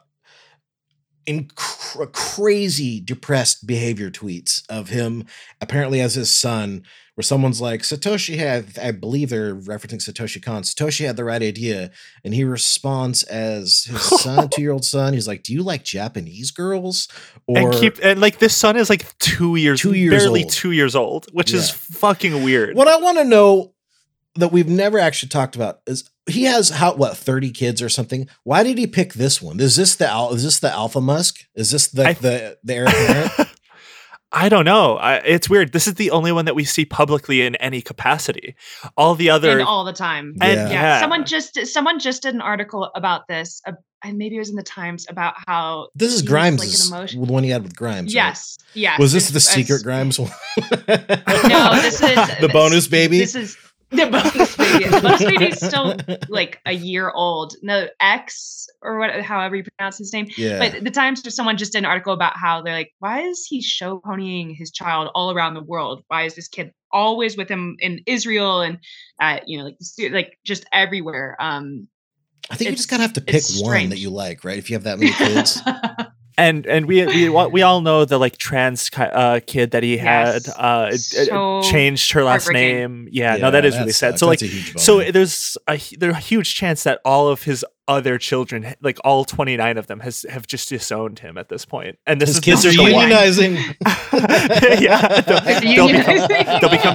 in cr- crazy depressed behavior tweets of him apparently as his son, where someone's like, Satoshi had, I believe they're referencing Satoshi Kon. Satoshi had the right idea. And he responds as his son, two year old son. He's like, do you like Japanese girls? Or and keep and like this son is like two years, Two years barely old. two years old, which is Yeah. fucking weird. what I want to know that we've never actually talked about is he has how what thirty kids or something. Why did he pick this one? Is this the al- is this the Alpha Musk? Is this the I- the the heir apparent? I don't know. I, it's weird. This is the only one that we see publicly in any capacity. All the other, And all the time. Yeah. and Yeah. yeah, Someone just someone just did an article about this, uh, and maybe it was in the Times about how This is he was, Grimes, like, an emotion- the one he had with Grimes. right? Yes, yes. Was this the It's- secret it's- Grimes one? No, this is the bonus baby. This is the bonus baby. The bonus baby is still like a year old. No, X or what, however you pronounce his name. yeah. But the Times, someone just did an article about how they're like, why is he show ponying his child all around the world? Why is this kid always with him in Israel and, uh, you know, like like just everywhere? Um, I think you it's- just gotta have to pick it's one strange. that you like, right? If you have that many kids. and and we we we all know the like trans ki- uh, kid that he had Yes. uh, it- it So changed her last heartbreaking. name. Yeah, no, that is really sad. sucks. So like, That's a huge so bummer. there's a hu- there's a huge chance that all of his other children, like all twenty-nine of them, has have just disowned him at this point. And this his is kids are this is the one. unionizing. Yeah, they'll, they'll become, Unionizing. they'll become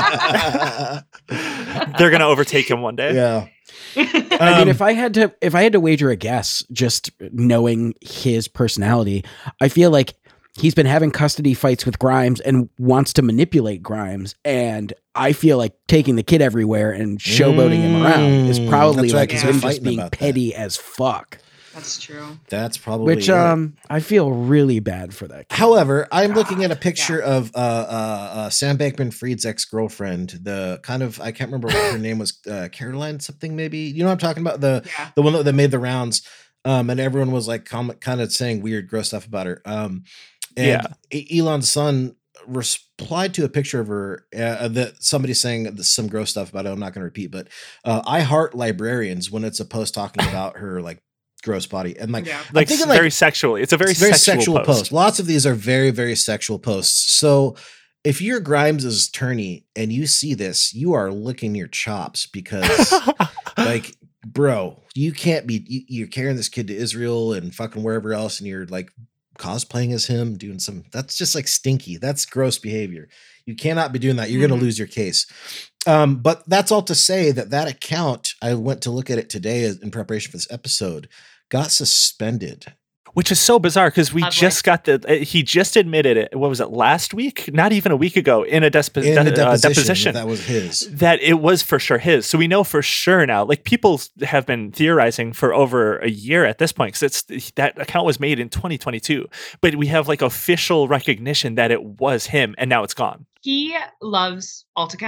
two. They're gonna overtake him one day. yeah. I mean, Um, if I had to, if I had to wager a guess, just knowing his personality, I feel like he's been having custody fights with Grimes and wants to manipulate Grimes. And I feel like taking the kid everywhere and showboating him around is Mm, probably that's right, like 'cause him they're just fighting being about that. petty as fuck. That's true. that's probably Which it. um, I feel really bad for that kid. However, I'm looking at a God, picture of uh, uh, uh, Sam Bankman-Fried's ex-girlfriend. The kind of I can't remember what her name was, uh, Caroline something maybe. You know what I'm talking about? The Yeah. the one that, that made the rounds, um, and everyone was like comment, kind of saying weird, gross stuff about her. Um, and Yeah. E- Elon's son replied to a picture of her uh, that somebody saying some gross stuff about it. I'm not going to repeat, but uh, I heart librarians when it's a post talking about her like gross body and like Yeah. I'm Like, thinking, very sexually. It's a very, it's a very sexual, sexual post. post. Lots of these are very, very sexual posts. So if you're Grimes's attorney and you see this, you are licking your chops because, like, bro, you can't be. You, you're carrying this kid to Israel and fucking wherever else, and you're like cosplaying as him, doing some. That's just like stinky. That's gross behavior. You cannot be doing that. You're Mhm. going to lose your case. Um, but that's all to say that that account, I went to look at it today as- in preparation for this episode, got suspended. Which is so bizarre because we Lovely. just got the. Uh, he just admitted it. What was it last week? Not even a week ago in a desp- In the de- uh, deposition, deposition. that was his. That it was for sure his. So we know for sure now. Like people have been theorizing for over a year at this point because it's that account was made in twenty twenty-two, but we have like official recognition that it was him, and now it's gone. He loves alt accounts.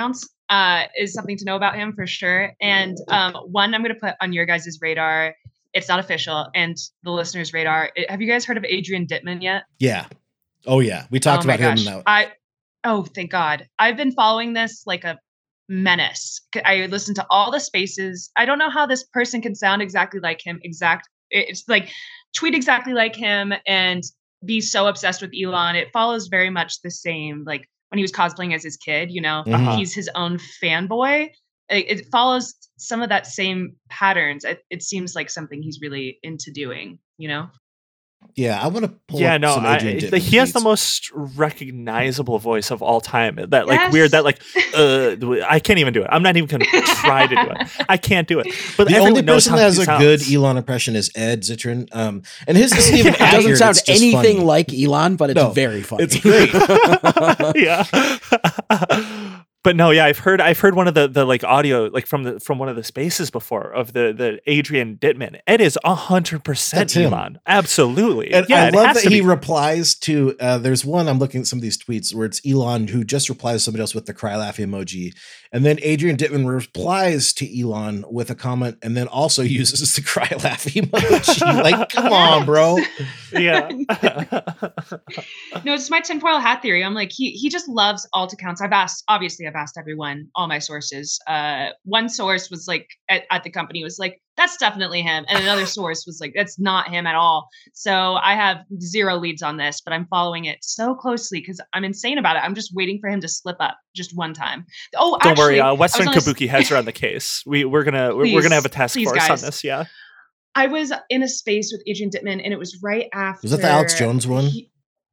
uh, is something to know about him for sure. And um, one I'm going to put on your guys' radar. It's not official, and the listeners' radar. It, have you guys heard of Adrian Dittman yet? Yeah. Oh yeah. We talked oh about gosh. him. Now. I. Oh, thank God. I've been following this like a menace. I listen to all the spaces. I don't know how this person can sound exactly like him. Exact. It's like tweet exactly like him and be so obsessed with Elon. It follows very much the same, like when he was cosplaying as his kid, you know, Uh-huh. he's his own fanboy. It, it follows some of that same patterns. It, it seems like something he's really into doing, you know? Yeah, I want to pull yeah, up no, some I, Adrian the, Dittman he has the tweets. most recognizable voice of all time. That like Yes. weird, that like uh, I can't even do it. I'm not even going to try to do it. I can't do it. But The everyone only knows person how that has he a sounds. good Elon impression is Ed Zitron. Um, and his isn't even It doesn't accurate, sound it's just anything funny. like Elon, but it's No, very funny. It's great. yeah. But no, yeah, I've heard I've heard one of the, the like audio like from the from one of the spaces before of the the Adrian Dittman. It is a hundred percent That's him. Elon, absolutely. And yeah, I it love has that to he be. replies to, uh, there's one, I'm looking at some of these tweets where it's Elon who just replies to somebody else with the cry laugh emoji. And then Adrian Dittman replies to Elon with a comment and then also uses the cry laugh emoji. Like, come on, bro. yeah. No, it's my tinfoil hat theory. I'm like, he he just loves alt accounts. I've asked, obviously, I've asked everyone, all my sources. Uh, one source was like at, at the company was like, that's definitely him, and another source was like, that's not him at all. So I have zero leads on this, but I'm following it so closely because I'm insane about it. I'm just waiting for him to slip up just one time. Oh, Don't actually, worry, uh, I was Western on a s- Kabuki heads are on the case. We we're gonna we're, we're Please, gonna have a task please, force guys. on this. Yeah. I was in a space with Adrian Dittman, and it was right after. Was that the Alex Jones one? he-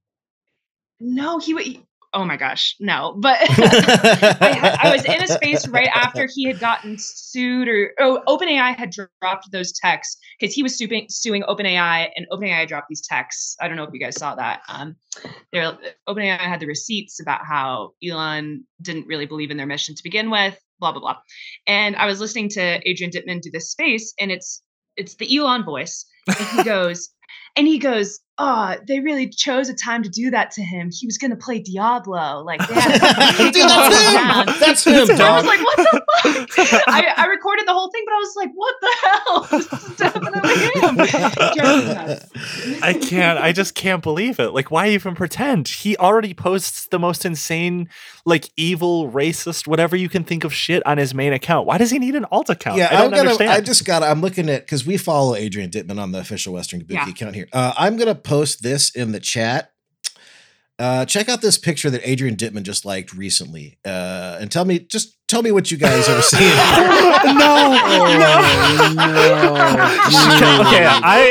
no, he would. Oh my gosh, no! But I, had, I was in a space right after he had gotten sued, or oh, OpenAI had dropped those texts because he was suing, suing OpenAI, and OpenAI dropped these texts. I don't know if you guys saw that. Um, there, OpenAI had the receipts about how Elon didn't really believe in their mission to begin with. Blah blah blah. And I was listening to Adrian Dittman do this space, and it's it's the Elon voice, and he goes. And he goes, oh, they really chose a time to do that to him. He was going to play Diablo. Like, they had to Dude, take him all that's down. him. That's him, And I was dog. like, what the fuck? I, I recorded the whole thing, but I was like, what the hell? This is definitely him. It drove me nuts. I can't. I just can't believe it. Like, why even pretend? He already posts the most insane, like evil, racist, whatever you can think of shit on his main account. Why does he need an alt account? Yeah, I don't I'm gonna, understand. I just got. I'm looking at because we follow Adrian Dittman on the official Western Kabuki Yeah. account here. Uh, I'm gonna post this in the chat. Uh, check out this picture that Adrian Dittman just liked recently, uh, and tell me, just tell me what you guys are seeing. no, Oh, no. okay,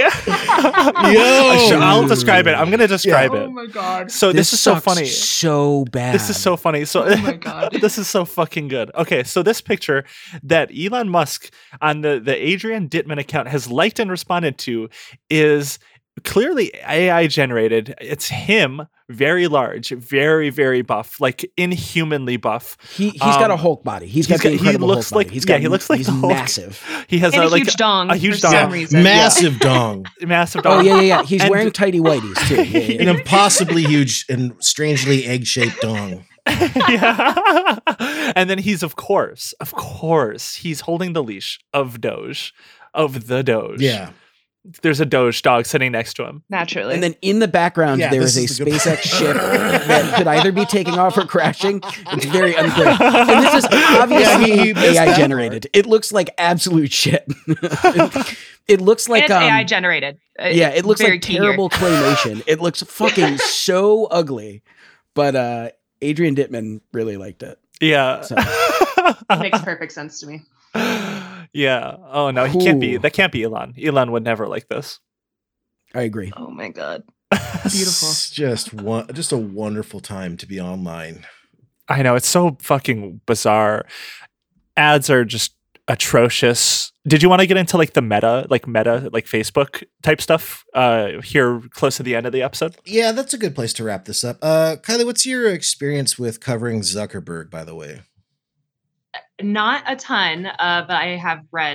I. Yo. Sure, I'll describe it. I'm gonna describe Oh it. my God. So this, is so sucks funny. So bad. This is so funny. So Oh my God. this is so fucking good. Okay, so this picture that Elon Musk on the, the Adrian Dittman account has liked and responded to is clearly A I generated. It's him, very large, very, very buff, like inhumanly buff. He he's got a Um, Hulk body. He's he's got the got- he incredible looks Hulk body. like- He's yeah, got, he looks like he's the Hulk. massive. He has And a, a like huge dong. a huge for dong. some reason. Massive dong, massive Oh dong. yeah, yeah, yeah. He's And- wearing tighty whities too. Yeah, yeah, an yeah. impossibly huge and strangely egg-shaped dong. yeah. And then he's of course, of course, he's holding the leash of Doge, of the Doge. Yeah, There's a Doge dog sitting next to him. Naturally. And then in the background, Yeah, there this is a is the good SpaceX ship that could either be taking off or crashing. It's very unclear. And this is obviously Yeah, he missed A I that generated. It looks like absolute shit. it looks like it's um, A I generated. Uh, yeah, it looks very like key here. terrible claymation. It looks fucking so ugly. But uh, Adrian Dittman really liked it. Yeah. So- Makes perfect sense to me. yeah. Oh no, he can't be. Ooh. That can't be Elon. Elon would never like this. I agree. Oh my God. beautiful. Just one, just a wonderful time to be online. I know, it's so fucking bizarre. Ads are just atrocious. Did you want to get into like the meta, like meta, like Facebook type stuff uh here close to the end of the episode? Yeah, that's a good place to wrap this up. Uh, Kylie, what's your experience with covering Zuckerberg, by the way? Not a ton, uh, but I have read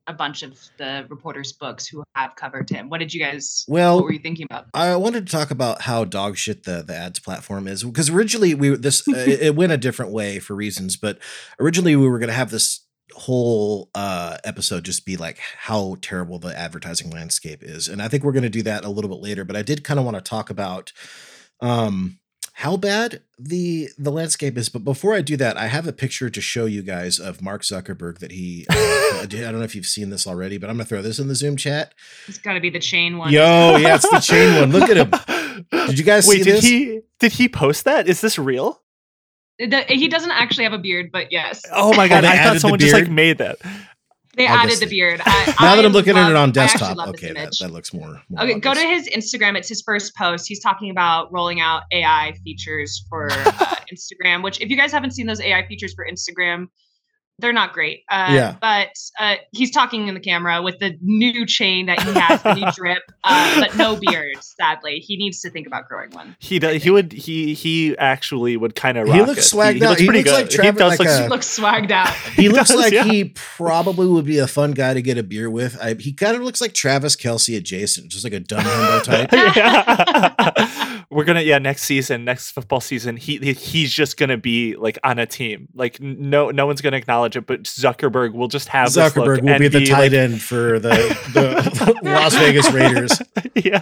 a bunch of the reporters' books who have covered him. What did you guys? Well, what were you thinking about? I wanted to talk about how dog shit the, the ads platform is, because originally we this uh, it, it went a different way for reasons, but originally we were going to have this whole uh, episode just be like how terrible the advertising landscape is, and I think we're going to do that a little bit later. But I did kind of want to talk about um, how bad the the landscape is. But before I do that, I have a picture to show you guys of Mark Zuckerberg that he. Uh, I don't know if you've seen this already, but I'm gonna throw this in the Zoom chat. It's got to be the chain one. Yo, yeah, it's the chain one. Look at him. Did you guys Wait, see did this? he did he post that? Is this real? The, he doesn't actually have a beard, but yes. Oh my god, they I added thought the someone just like beard? made that. They I'll added just the see. beard. I, Now that I I'm looking at it love- on I actually desktop, love this okay, that, image. that looks more. more Okay, go to obvious. his Instagram. It's his first post. He's talking about rolling out A I features for uh, Instagram, which if you guys haven't seen those A I features for Instagram, they're not great. Uh, Yeah. But uh, he's talking in the camera with the new chain that he has, the new drip, uh, but no beard, sadly. He needs to think about growing one. He does, he would he he actually would kind of rock He looks it. swagged he, he out. looks He pretty looks good. like Travis- he does like look a- He looks swagged out. He looks does, like yeah. he probably would be a fun guy to get a beer with. I, he kind of looks like Travis Kelce adjacent, just like a dumb himbo type. Yeah. We're gonna yeah next season, next football season, he, he he's just gonna be like on a team. Like no no one's gonna acknowledge it, but Zuckerberg will just have this look Zuckerberg will and be the tight like, end for the, the Las Vegas Raiders. Yeah.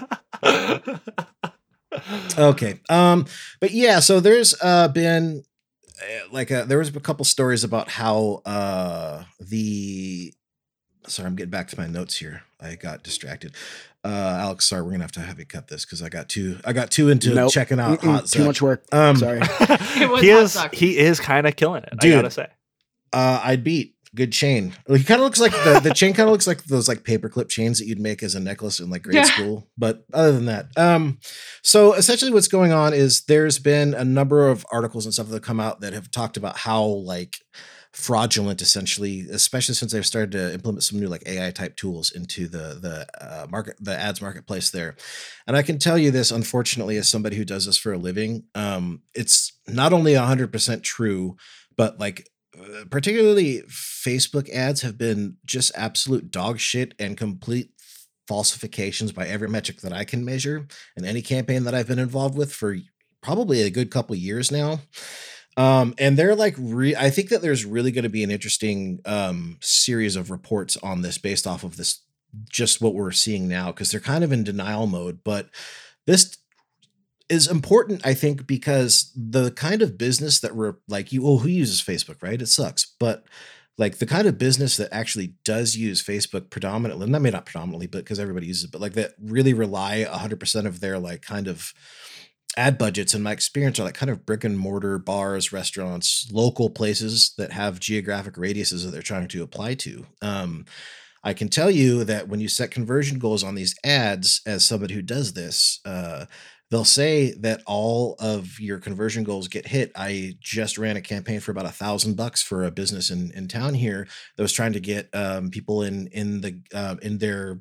Okay. Um, but yeah, so there's uh been uh, like a, there was a couple stories about how uh the sorry, I'm getting back to my notes here. I got distracted. Uh Alex, sorry, we're gonna have to have you cut this because I got too I got too into Nope. checking out Mm-mm, hot too Zuck. much work. Um Sorry. It was he hot is Zuck. he is kind of killing it. Dude. I gotta say. Uh I'd beat good chain. He kind of looks like the, the chain kind of looks like those like paperclip chains that you'd make as a necklace in like grade Yeah. school. But other than that, um, so essentially what's going on is there's been a number of articles and stuff that have come out that have talked about how like fraudulent essentially, especially since they've started to implement some new like A I type tools into the the uh, market, the ads marketplace there. And I can tell you this, unfortunately, as somebody who does this for a living, um, it's not only one hundred percent true, but like uh, particularly Facebook ads have been just absolute dog shit and complete falsifications by every metric that I can measure in any campaign that I've been involved with for probably a good couple of years now. Um, and they're like, re- I think that there's really going to be an interesting um, series of reports on this based off of this, just what we're seeing now, because they're kind of in denial mode. But this is important, I think, because the kind of business that we're like, you, oh, who uses Facebook, right? It sucks. But like the kind of business that actually does use Facebook predominantly, I mean, not predominantly, but because everybody uses it, but like that really rely one hundred percent of their like kind of ad budgets, in my experience, are like kind of brick and mortar bars, restaurants, local places that have geographic radiuses that they're trying to apply to. Um, I can tell you that when you set conversion goals on these ads, as somebody who does this, uh, they'll say that all of your conversion goals get hit. I just ran a campaign for about a thousand bucks for a business in, in town here that was trying to get um, people in in the uh, in their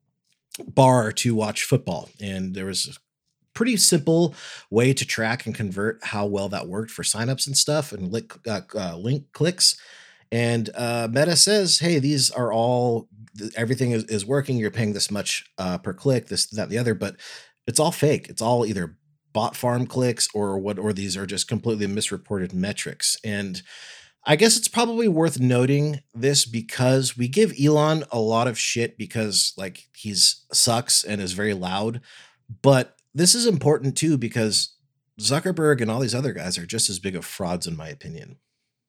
bar to watch football, and there was a pretty simple way to track and convert how well that worked for signups and stuff and link, uh, uh, link clicks. And uh, Meta says, hey, these are all, everything is, is working. You're paying this much uh, per click, this, that, the other, but it's all fake. It's all either bot farm clicks or what, or these are just completely misreported metrics. And I guess it's probably worth noting this because we give Elon a lot of shit because like he's sucks and is very loud, but this is important too because Zuckerberg and all these other guys are just as big of frauds, in my opinion.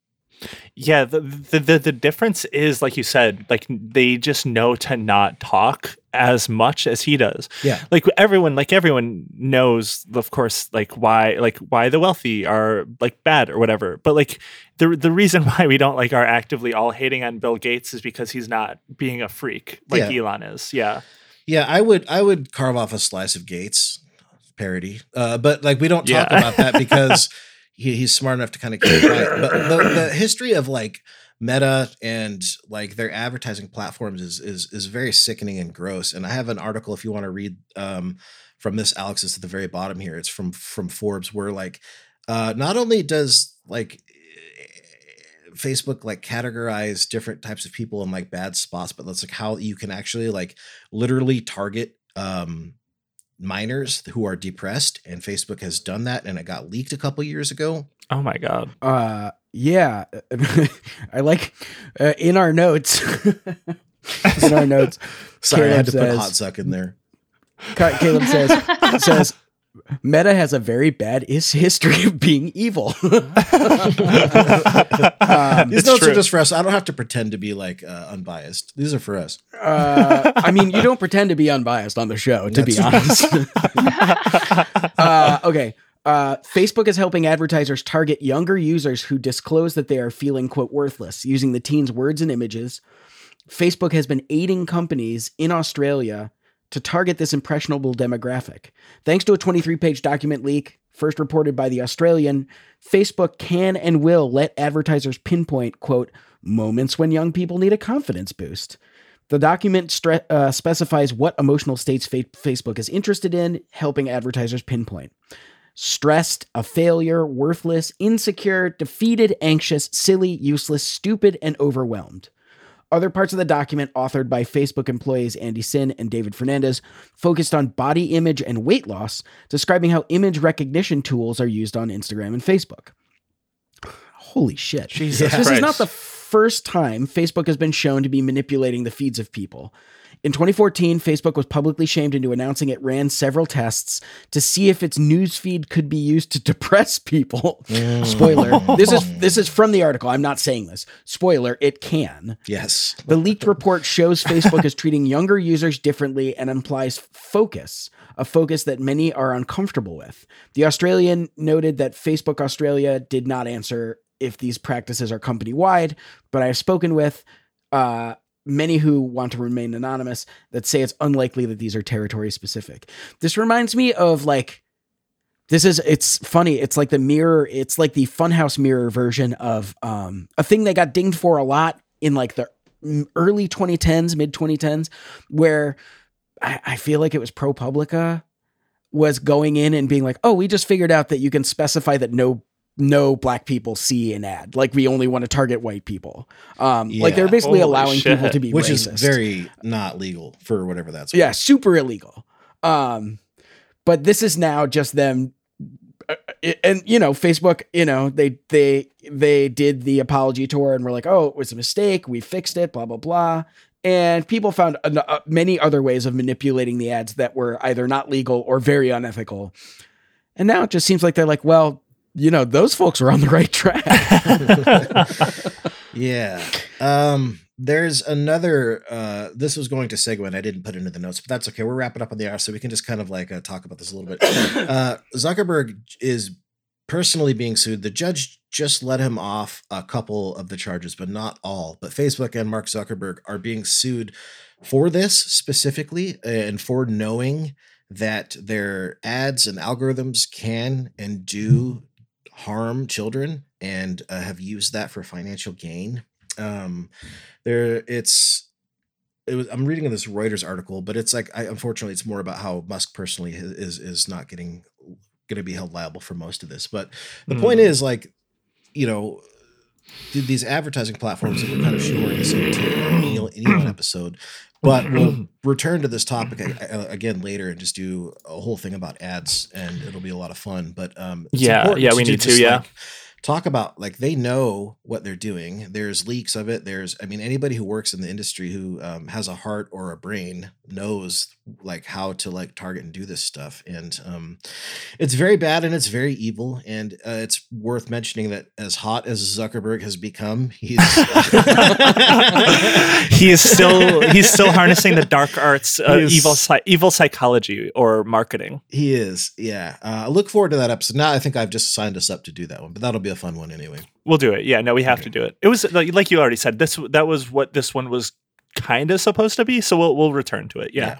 Yeah, the, the the the difference is, like you said, like they just know to not talk as much as he does. Yeah. Like everyone, like everyone knows, of course, like why, like why the wealthy are like bad or whatever. But like the the reason why we don't like are actively all hating on Bill Gates is because he's not being a freak like Yeah. Elon is. Yeah. Yeah, I would I would carve off a slice of Gates parody, uh, but like we don't talk Yeah. about that because he, he's smart enough to kind of keep quiet. But the, the history of like Meta and like their advertising platforms is is is very sickening and gross. And I have an article if you want to read um, from this, Alex, is at the very bottom here. It's from from Forbes, where like uh, not only does like Facebook like categorize different types of people in like bad spots, but that's like how you can actually like literally target um, minors who are depressed, and Facebook has done that, and it got leaked a couple years ago. Oh my God. Uh, yeah, I like uh, in our notes. in our notes, Sorry, Caleb I had to says, put hot zuck in there. Caleb says says Meta has a very bad is history of being evil. um, These It's notes true. are just for us. I don't have to pretend to be like uh, unbiased. These are for us. uh, I mean, you don't pretend to be unbiased on the show, to be That's- honest. uh, okay. Uh, Facebook is helping advertisers target younger users who disclose that they are feeling, quote, worthless, using the teens' words and images. Facebook has been aiding companies in Australia to target this impressionable demographic. Thanks to a twenty-three page document leak, first reported by The Australian, Facebook can and will let advertisers pinpoint, quote, moments when young people need a confidence boost. The document stre- uh, specifies what emotional states fa- Facebook is interested in, helping advertisers pinpoint. Stressed, a failure, worthless, insecure, defeated, anxious, silly, useless, stupid, and overwhelmed. Other parts of the document, authored by Facebook employees Andy Sin and David Fernandez, focused on body image and weight loss, describing how image recognition tools are used on Instagram and Facebook. Holy shit. Jesus This is Christ. not the first time Facebook has been shown to be manipulating the feeds of people. In twenty fourteen, Facebook was publicly shamed into announcing it ran several tests to see if its newsfeed could be used to depress people. Spoiler. This is this is from the article. I'm not saying this. Spoiler, it can. Yes. The leaked report shows Facebook is treating younger users differently and implies focus, a focus that many are uncomfortable with. The Australian noted that Facebook Australia did not answer if these practices are company-wide, but I have spoken with uh, many who want to remain anonymous that say it's unlikely that these are territory specific. This reminds me of like, this is, it's funny. It's like the mirror. It's like the Funhouse mirror version of um, a thing they got dinged for a lot in like the early twenty tens, mid twenty tens, where I, I feel like it was ProPublica was going in and being like, oh, we just figured out that you can specify that no no black people see an ad. Like we only want to target white people. Um, Like they're Yeah. basically Holy allowing shit. people to be Which racist. is very not legal for whatever that's Yeah, worth. super illegal. Um, but this is now just them. Uh, and you know, Facebook, you know, they they they did the apology tour and were like, oh, it was a mistake. We fixed it. Blah blah blah. And people found uh, uh, many other ways of manipulating the ads that were either not legal or very unethical. And now it just seems like they're like, well, you know, those folks are on the right track. Yeah. Um, there's another, uh, this was going to segue and I didn't put it into the notes, but that's okay. We're wrapping up on the hour, so we can just kind of like uh, talk about this a little bit. Uh, Zuckerberg is personally being sued. The judge just let him off a couple of the charges, but not all. But Facebook and Mark Zuckerberg are being sued for this specifically and for knowing that their ads and algorithms can and do harm children and uh, have used that for financial gain. Um, there, it's it was. I'm reading this Reuters article, but it's like, I, unfortunately, it's more about how Musk personally is is not getting going to be held liable for most of this. But the Mm. point is, like, you know, th- these advertising platforms that we're kind of shoehorning this into any, any one episode. But we'll return to this topic uh, again later and just do a whole thing about ads, and it'll be a lot of fun. But um, it's Yeah, important yeah, we need to, just, yeah. like, talk about, like, they know what they're doing. There's leaks of it. There's, I mean, anybody who works in the industry who um, has a heart or a brain knows like how to like target and do this stuff. And um, it's very bad and it's very evil. And uh, it's worth mentioning that as hot as Zuckerberg has become, he's he is still he's still harnessing the dark arts, uh, He is- evil psy- evil psychology or marketing. He is, yeah. Uh, I look forward to that episode. Now I think I've just signed us up to do that one, but that'll be a fun one anyway. We'll do it. Yeah, no, we have Okay. to do it. It was like, like you already said. This that was what this one was kind of supposed to be. So we'll we'll return to it. Yeah. Yeah.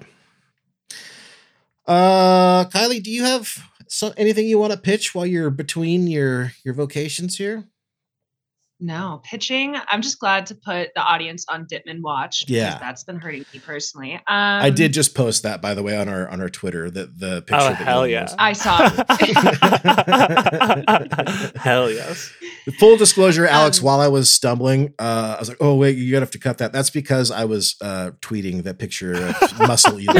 Uh, Kylie, do you have some, anything you want to pitch while you're between your your vocations here? No, pitching. I'm just glad to put the audience on Ditman Watch. Because Yeah. that's been hurting me personally. Um, I did just post that, by the way, on our on our Twitter. The the picture. Oh, that hell Elon yeah. was- I saw. Hell yes. Full disclosure, Alex, Um, while I was stumbling, uh, I was like, oh, wait, you're going to have to cut that. That's because I was uh, tweeting that picture of muscle eating.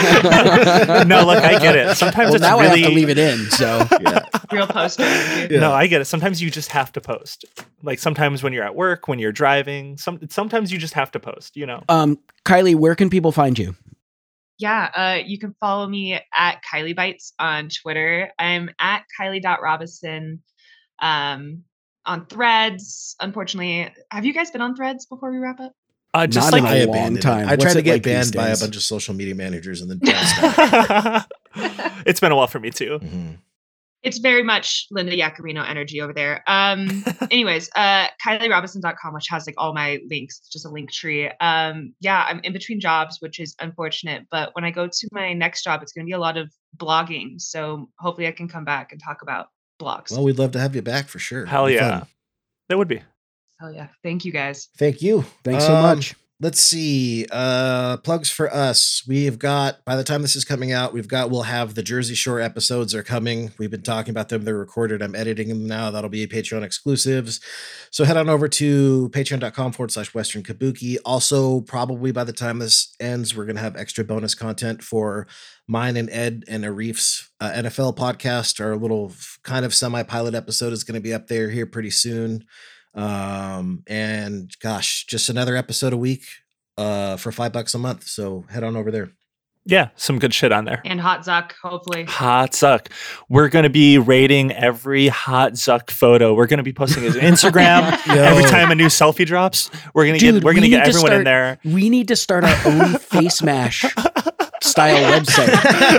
No, look, I get it. Sometimes Well, it's now really I have to leave it in. So Yeah. Real poster. energy. Yeah. No, I get it. Sometimes you just have to post. Like sometimes when you're at work, when you're driving, some sometimes you just have to post, you know. um, Kylie, where can people find you? Yeah, uh, you can follow me at Kylie Bites on Twitter. I'm at Kylie.Robinson um, on Threads. Unfortunately, have you guys been on Threads before we wrap up? Uh, just Not in like a I long abandoned it. time. I What's tried to it get like these banned by a days? bunch of social media managers and then passed. it's been a while for me too. Mhm. It's very much Linda Yaccarino energy over there. Um, anyways, uh, Kylie Robinson dot com, which has like all my links, it's just a link tree. Um, yeah, I'm in between jobs, which is unfortunate. But when I go to my next job, it's going to be a lot of blogging. So hopefully I can come back and talk about blogs. Well, we'd love to have you back for sure. Hell It'd be yeah. fun. That would be. Hell yeah. Thank you guys. Thank you. Thanks so Um, much. Let's see. Uh, plugs for us. We've got, by the time this is coming out, we've got, we'll have the Jersey Shore episodes are coming. We've been talking about them. They're recorded. I'm editing them now. That'll be Patreon exclusives. So head on over to patreon.com forward slash Western Kabuki. Also, probably by the time this ends, we're going to have extra bonus content for mine and Ed and Arif's uh, N F L podcast. Our little kind of semi-pilot episode is going to be up there here pretty soon. Um, and gosh, just another episode a week, uh, for five bucks a month. So head on over there. Yeah, some good shit on there. And Hot Zuck, hopefully. Hot Zuck. We're going to be rating every Hot Zuck photo. We're going to be posting his Instagram every time a new selfie drops. We're going to get Dude, we're going we to get need to everyone in start- there. We need to start our own face mash style website.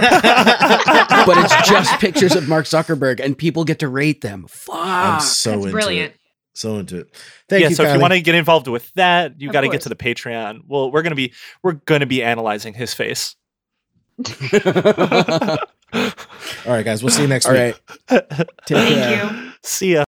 But it's just pictures of Mark Zuckerberg and people get to rate them. Fuck. I'm so That's into brilliant. it. So into it. Thank yeah, you, so if Kylie. you want to get involved with that, you Of got to get course. to the Patreon. Well, we're going to be we're going to be analyzing his face. All right, guys. We'll see you next All week. right. Take Thank care. you. See ya.